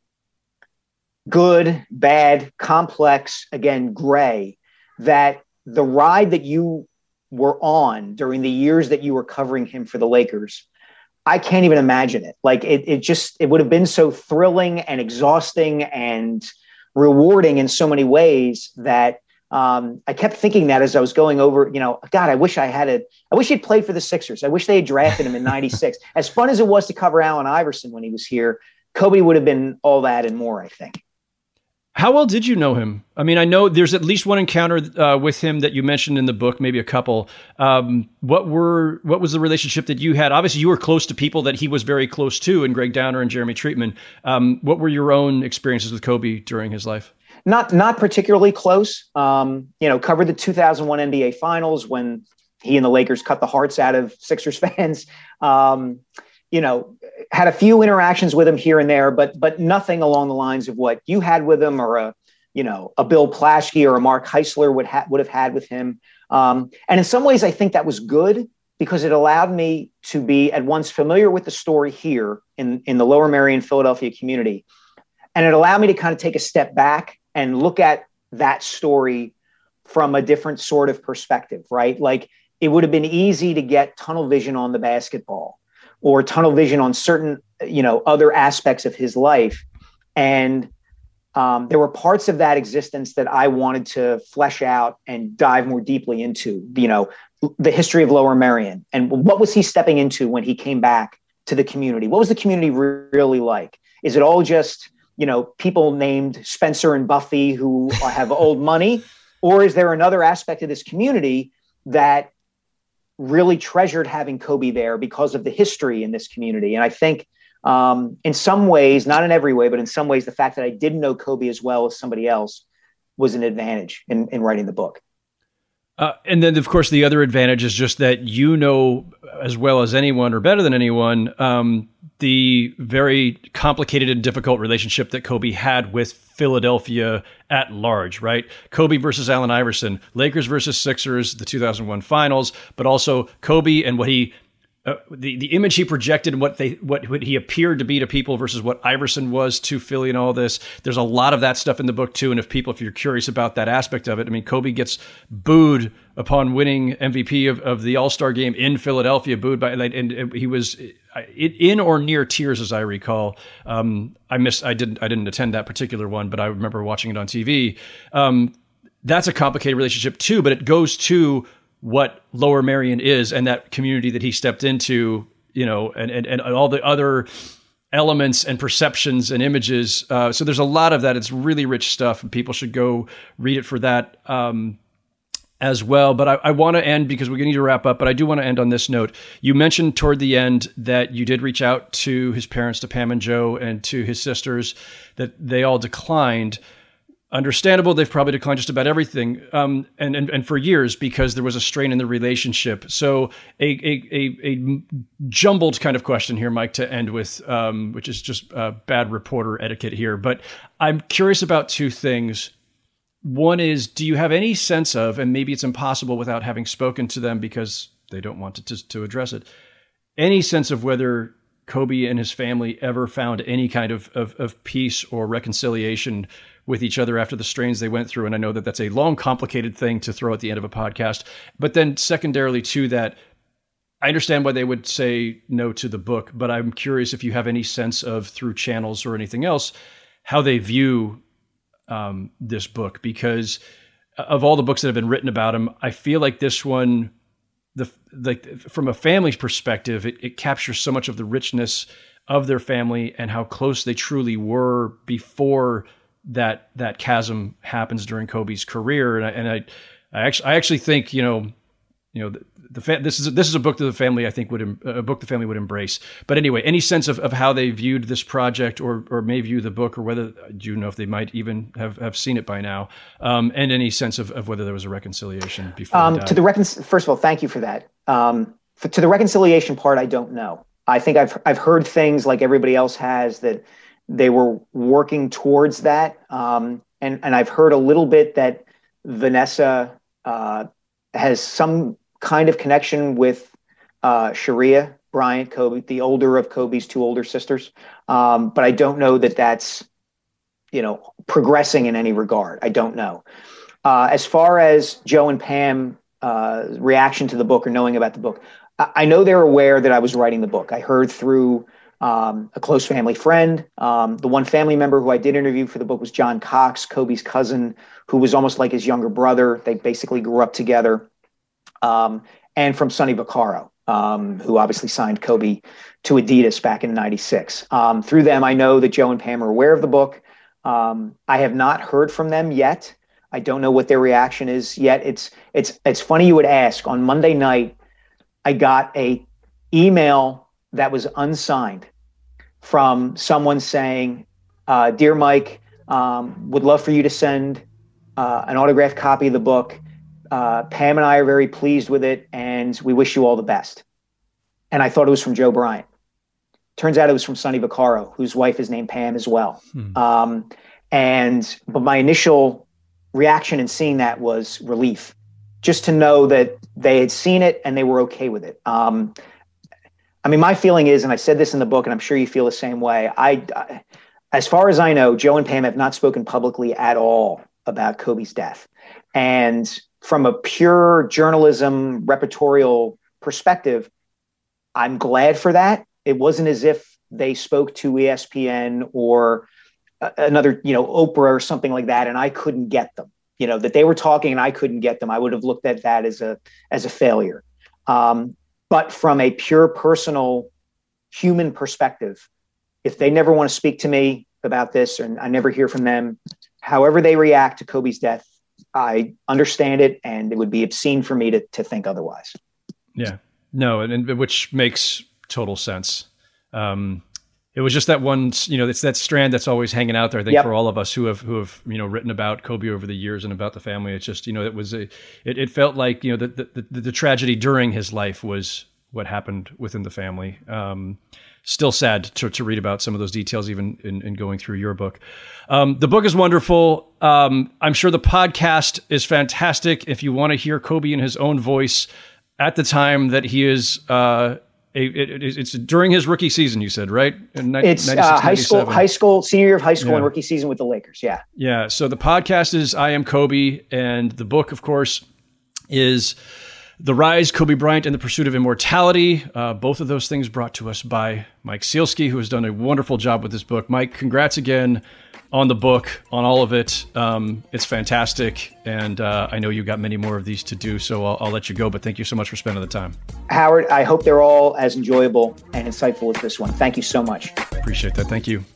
Good, bad, complex, again, gray, that the ride that you were on during the years that you were covering him for the Lakers, I can't even imagine it. Like it, it just, it would have been so thrilling and exhausting and rewarding in so many ways that um, I kept thinking that as I was going over, you know, God, I wish I had a, I wish he'd played for the Sixers. I wish they had drafted him in ninety-six. As fun as it was to cover Allen Iverson when he was here, Kobe would have been all that and more, I think. How well did you know him? I mean, I know there's at least one encounter uh, with him that you mentioned in the book, maybe a couple. Um, what were what was the relationship that you had? Obviously, you were close to people that he was very close to, and Greg Downer and Jeremy Treatman. Um, what were your own experiences with Kobe during his life? Not not particularly close. Um, you know, covered the two thousand one N B A Finals when he and the Lakers cut the hearts out of Sixers fans. Um, you know, had a few interactions with him here and there, but but nothing along the lines of what you had with him, or a, you know, a Bill Plaschke or a Mark Heisler would ha- would have had with him. Um, and in some ways, I think that was good because it allowed me to be at once familiar with the story here in, in the Lower Merion, Philadelphia community. And it allowed me to kind of take a step back and look at that story from a different sort of perspective, right? Like it would have been easy to get tunnel vision on the basketball, or tunnel vision on certain, you know, other aspects of his life. And um, there were parts of that existence that I wanted to flesh out and dive more deeply into, you know, the history of Lower Merion. And what was he stepping into when he came back to the community? What was the community really like? Is it all just, you know, people named Spencer and Buffy who have old money? Or is there another aspect of this community that really treasured having Kobe there because of the history in this community? And I think um, in some ways, not in every way, but in some ways, the fact that I didn't know Kobe as well as somebody else was an advantage in, in writing the book. Uh, and then, of course, the other advantage is just that you know as well as anyone, or better than anyone, um, the very complicated and difficult relationship that Kobe had with Philadelphia at large, right? Kobe versus Allen Iverson, Lakers versus Sixers, the two thousand one finals, but also Kobe and what he, uh, the, the image he projected and what they, what, what he appeared to be to people versus what Iverson was to Philly and all this. There's a lot of that stuff in the book too. And if people, if you're curious about that aspect of it, I mean, Kobe gets booed upon winning M V P of, of the All-Star game in Philadelphia, booed by, and he was in or near tears, as I recall. Um, I missed, I didn't, I didn't attend that particular one, but I remember watching it on T V. Um, that's a complicated relationship too, but it goes to what Lower Merion is and that community that he stepped into, you know, and, and, and all the other elements and perceptions and images. Uh, so there's a lot of that. It's really rich stuff, and people should go read it for that. Um, as well. But I, I want to end, because we need to wrap up, but I do want to end on this note. You mentioned toward the end that you did reach out to his parents, to Pam and Joe, and to his sisters, that they all declined. Understandable. They've probably declined just about everything. Um, and, and, and for years, because there was a strain in the relationship. So a, a, a, a jumbled kind of question here, Mike, to end with, um, which is just uh, bad reporter etiquette here. But I'm curious about two things. One is, do you have any sense of, and maybe it's impossible without having spoken to them because they don't want to, to, to address it, any sense of whether Kobe and his family ever found any kind of, of, of peace or reconciliation with each other after the strains they went through? And I know that that's a long, complicated thing to throw at the end of a podcast. But then secondarily to that, I understand why they would say no to the book, but I'm curious if you have any sense of, through channels or anything else, how they view Um, this book, because of all the books that have been written about him, I feel like this one, the like from a family's perspective, it, it captures so much of the richness of their family and how close they truly were before that that chasm happens during Kobe's career. And I, and I, I actually, I actually think, you know, you know, the, the fa- this is this is a book that the family, I think, would em- a book the family would embrace. But anyway, any sense of, of how they viewed this project, or or may view the book, or whether, do you know if they might even have, have seen it by now, um, and any sense of, of whether there was a reconciliation before Um, he died? to the recon- First of all, thank you for that. Um, for, to the reconciliation part, I don't know. I think I've I've heard things like everybody else has, that they were working towards that, um, and and I've heard a little bit that Vanessa uh, has some kind of connection with uh, Sharia Bryant, Kobe, the older of Kobe's two older sisters. Um, but I don't know that that's, you know, progressing in any regard. I don't know. Uh, as far as Joe and Pam uh, reaction to the book or knowing about the book, I, I know they're aware that I was writing the book. I heard through um, a close family friend. Um, the one family member who I did interview for the book was John Cox, Kobe's cousin, who was almost like his younger brother. They basically grew up together. Um, and from Sonny Vaccaro, um, who obviously signed Kobe to Adidas back in ninety-six. Um, through them, I know that Joe and Pam are aware of the book. Um, I have not heard from them yet. I don't know what their reaction is yet. It's it's it's funny you would ask. On Monday night, I got a email that was unsigned from someone saying, uh, "Dear Mike, um, would love for you to send uh, an autographed copy of the book. Uh, Pam and I are very pleased with it, and we wish you all the best." And I thought it was from Joe Bryant. Turns out it was from Sonny Vaccaro, whose wife is named Pam as well. Hmm. Um, and but my initial reaction in seeing that was relief, just to know that they had seen it and they were okay with it. Um, I mean, my feeling is, and I said this in the book, and I'm sure you feel the same way. I, I, as far as I know, Joe and Pam have not spoken publicly at all about Kobe's death. And from a pure journalism repertorial perspective, I'm glad for that. It wasn't as if they spoke to E S P N or uh, another, you know, Oprah or something like that, and I couldn't get them. You know, that they were talking and I couldn't get them. I would have looked at that as a as a failure. Um, but from a pure personal human perspective, if they never want to speak to me about this and I never hear from them, however they react to Kobe's death, I understand it, and it would be obscene for me to to think otherwise. Yeah, no, and, and which makes total sense. Um, it was just that one, you know, it's that strand that's always hanging out there. I think yep. for all of us who have who have you know written about Kobe over the years and about the family, it's just, you know, it was a, it, it felt like, you know, the, the the the tragedy during his life was what happened within the family. Um, Still sad to, to read about some of those details, even in, in going through your book. Um, the book is wonderful. Um, I'm sure the podcast is fantastic. If you want to hear Kobe in his own voice at the time that he is, uh, a, it, it's during his rookie season, you said, right? In it's uh, high school, high school, senior year of high school, yeah. and rookie season with the Lakers. Yeah. Yeah. So the podcast is I Am Kobe, and the book, of course, is The Rise, Kobe Bryant and the Pursuit of Immortality. Uh, both of those things brought to us by Mike Sielski, who has done a wonderful job with this book. Mike, congrats again on the book, on all of it. Um, it's fantastic. And uh, I know you've got many more of these to do, so I'll, I'll let you go. But thank you so much for spending the time. Howard, I hope they're all as enjoyable and insightful as this one. Thank you so much. Appreciate that. Thank you.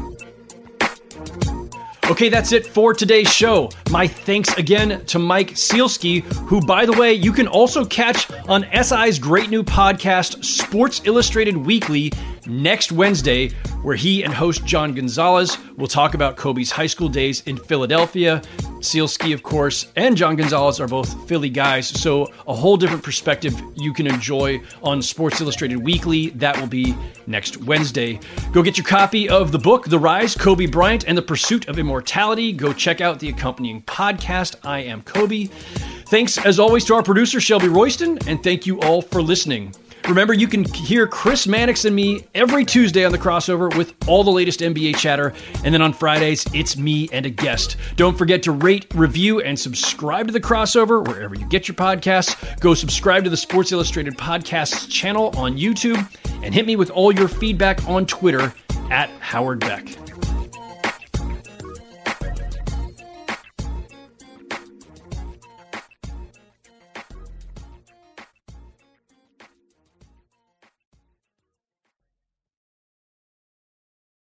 Okay, that's it for today's show. My thanks again to Mike Sielski, who, by the way, you can also catch on S I's great new podcast, Sports Illustrated Weekly, next Wednesday, where he and host John Gonzalez will talk about Kobe's high school days in Philadelphia. Sielski, of course, and John Gonzalez are both Philly guys, so a whole different perspective you can enjoy on Sports Illustrated Weekly. That will be next Wednesday. Go get your copy of the book, The Rise, Kobe Bryant and the Pursuit of Immortality. Go check out the accompanying podcast, I Am Kobe. Thanks, as always, to our producer, Shelby Royston, and thank you all for listening. Remember, you can hear Chris Mannix and me every Tuesday on The Crossover with all the latest N B A chatter. And then on Fridays, it's me and a guest. Don't forget to rate, review, and subscribe to The Crossover wherever you get your podcasts. Go subscribe to the Sports Illustrated Podcasts channel on YouTube. And hit me with all your feedback on Twitter at Howard Beck.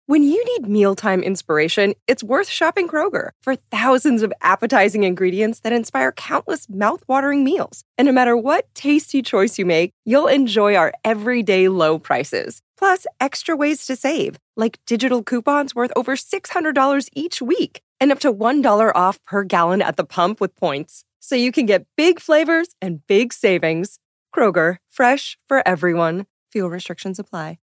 When you need mealtime inspiration, it's worth shopping Kroger for thousands of appetizing ingredients that inspire countless mouthwatering meals. And no matter what tasty choice you make, you'll enjoy our everyday low prices. Plus, extra ways to save, like digital coupons worth over six hundred dollars each week and up to one dollar off per gallon at the pump with points. So you can get big flavors and big savings. Kroger, fresh for everyone. Fuel restrictions apply.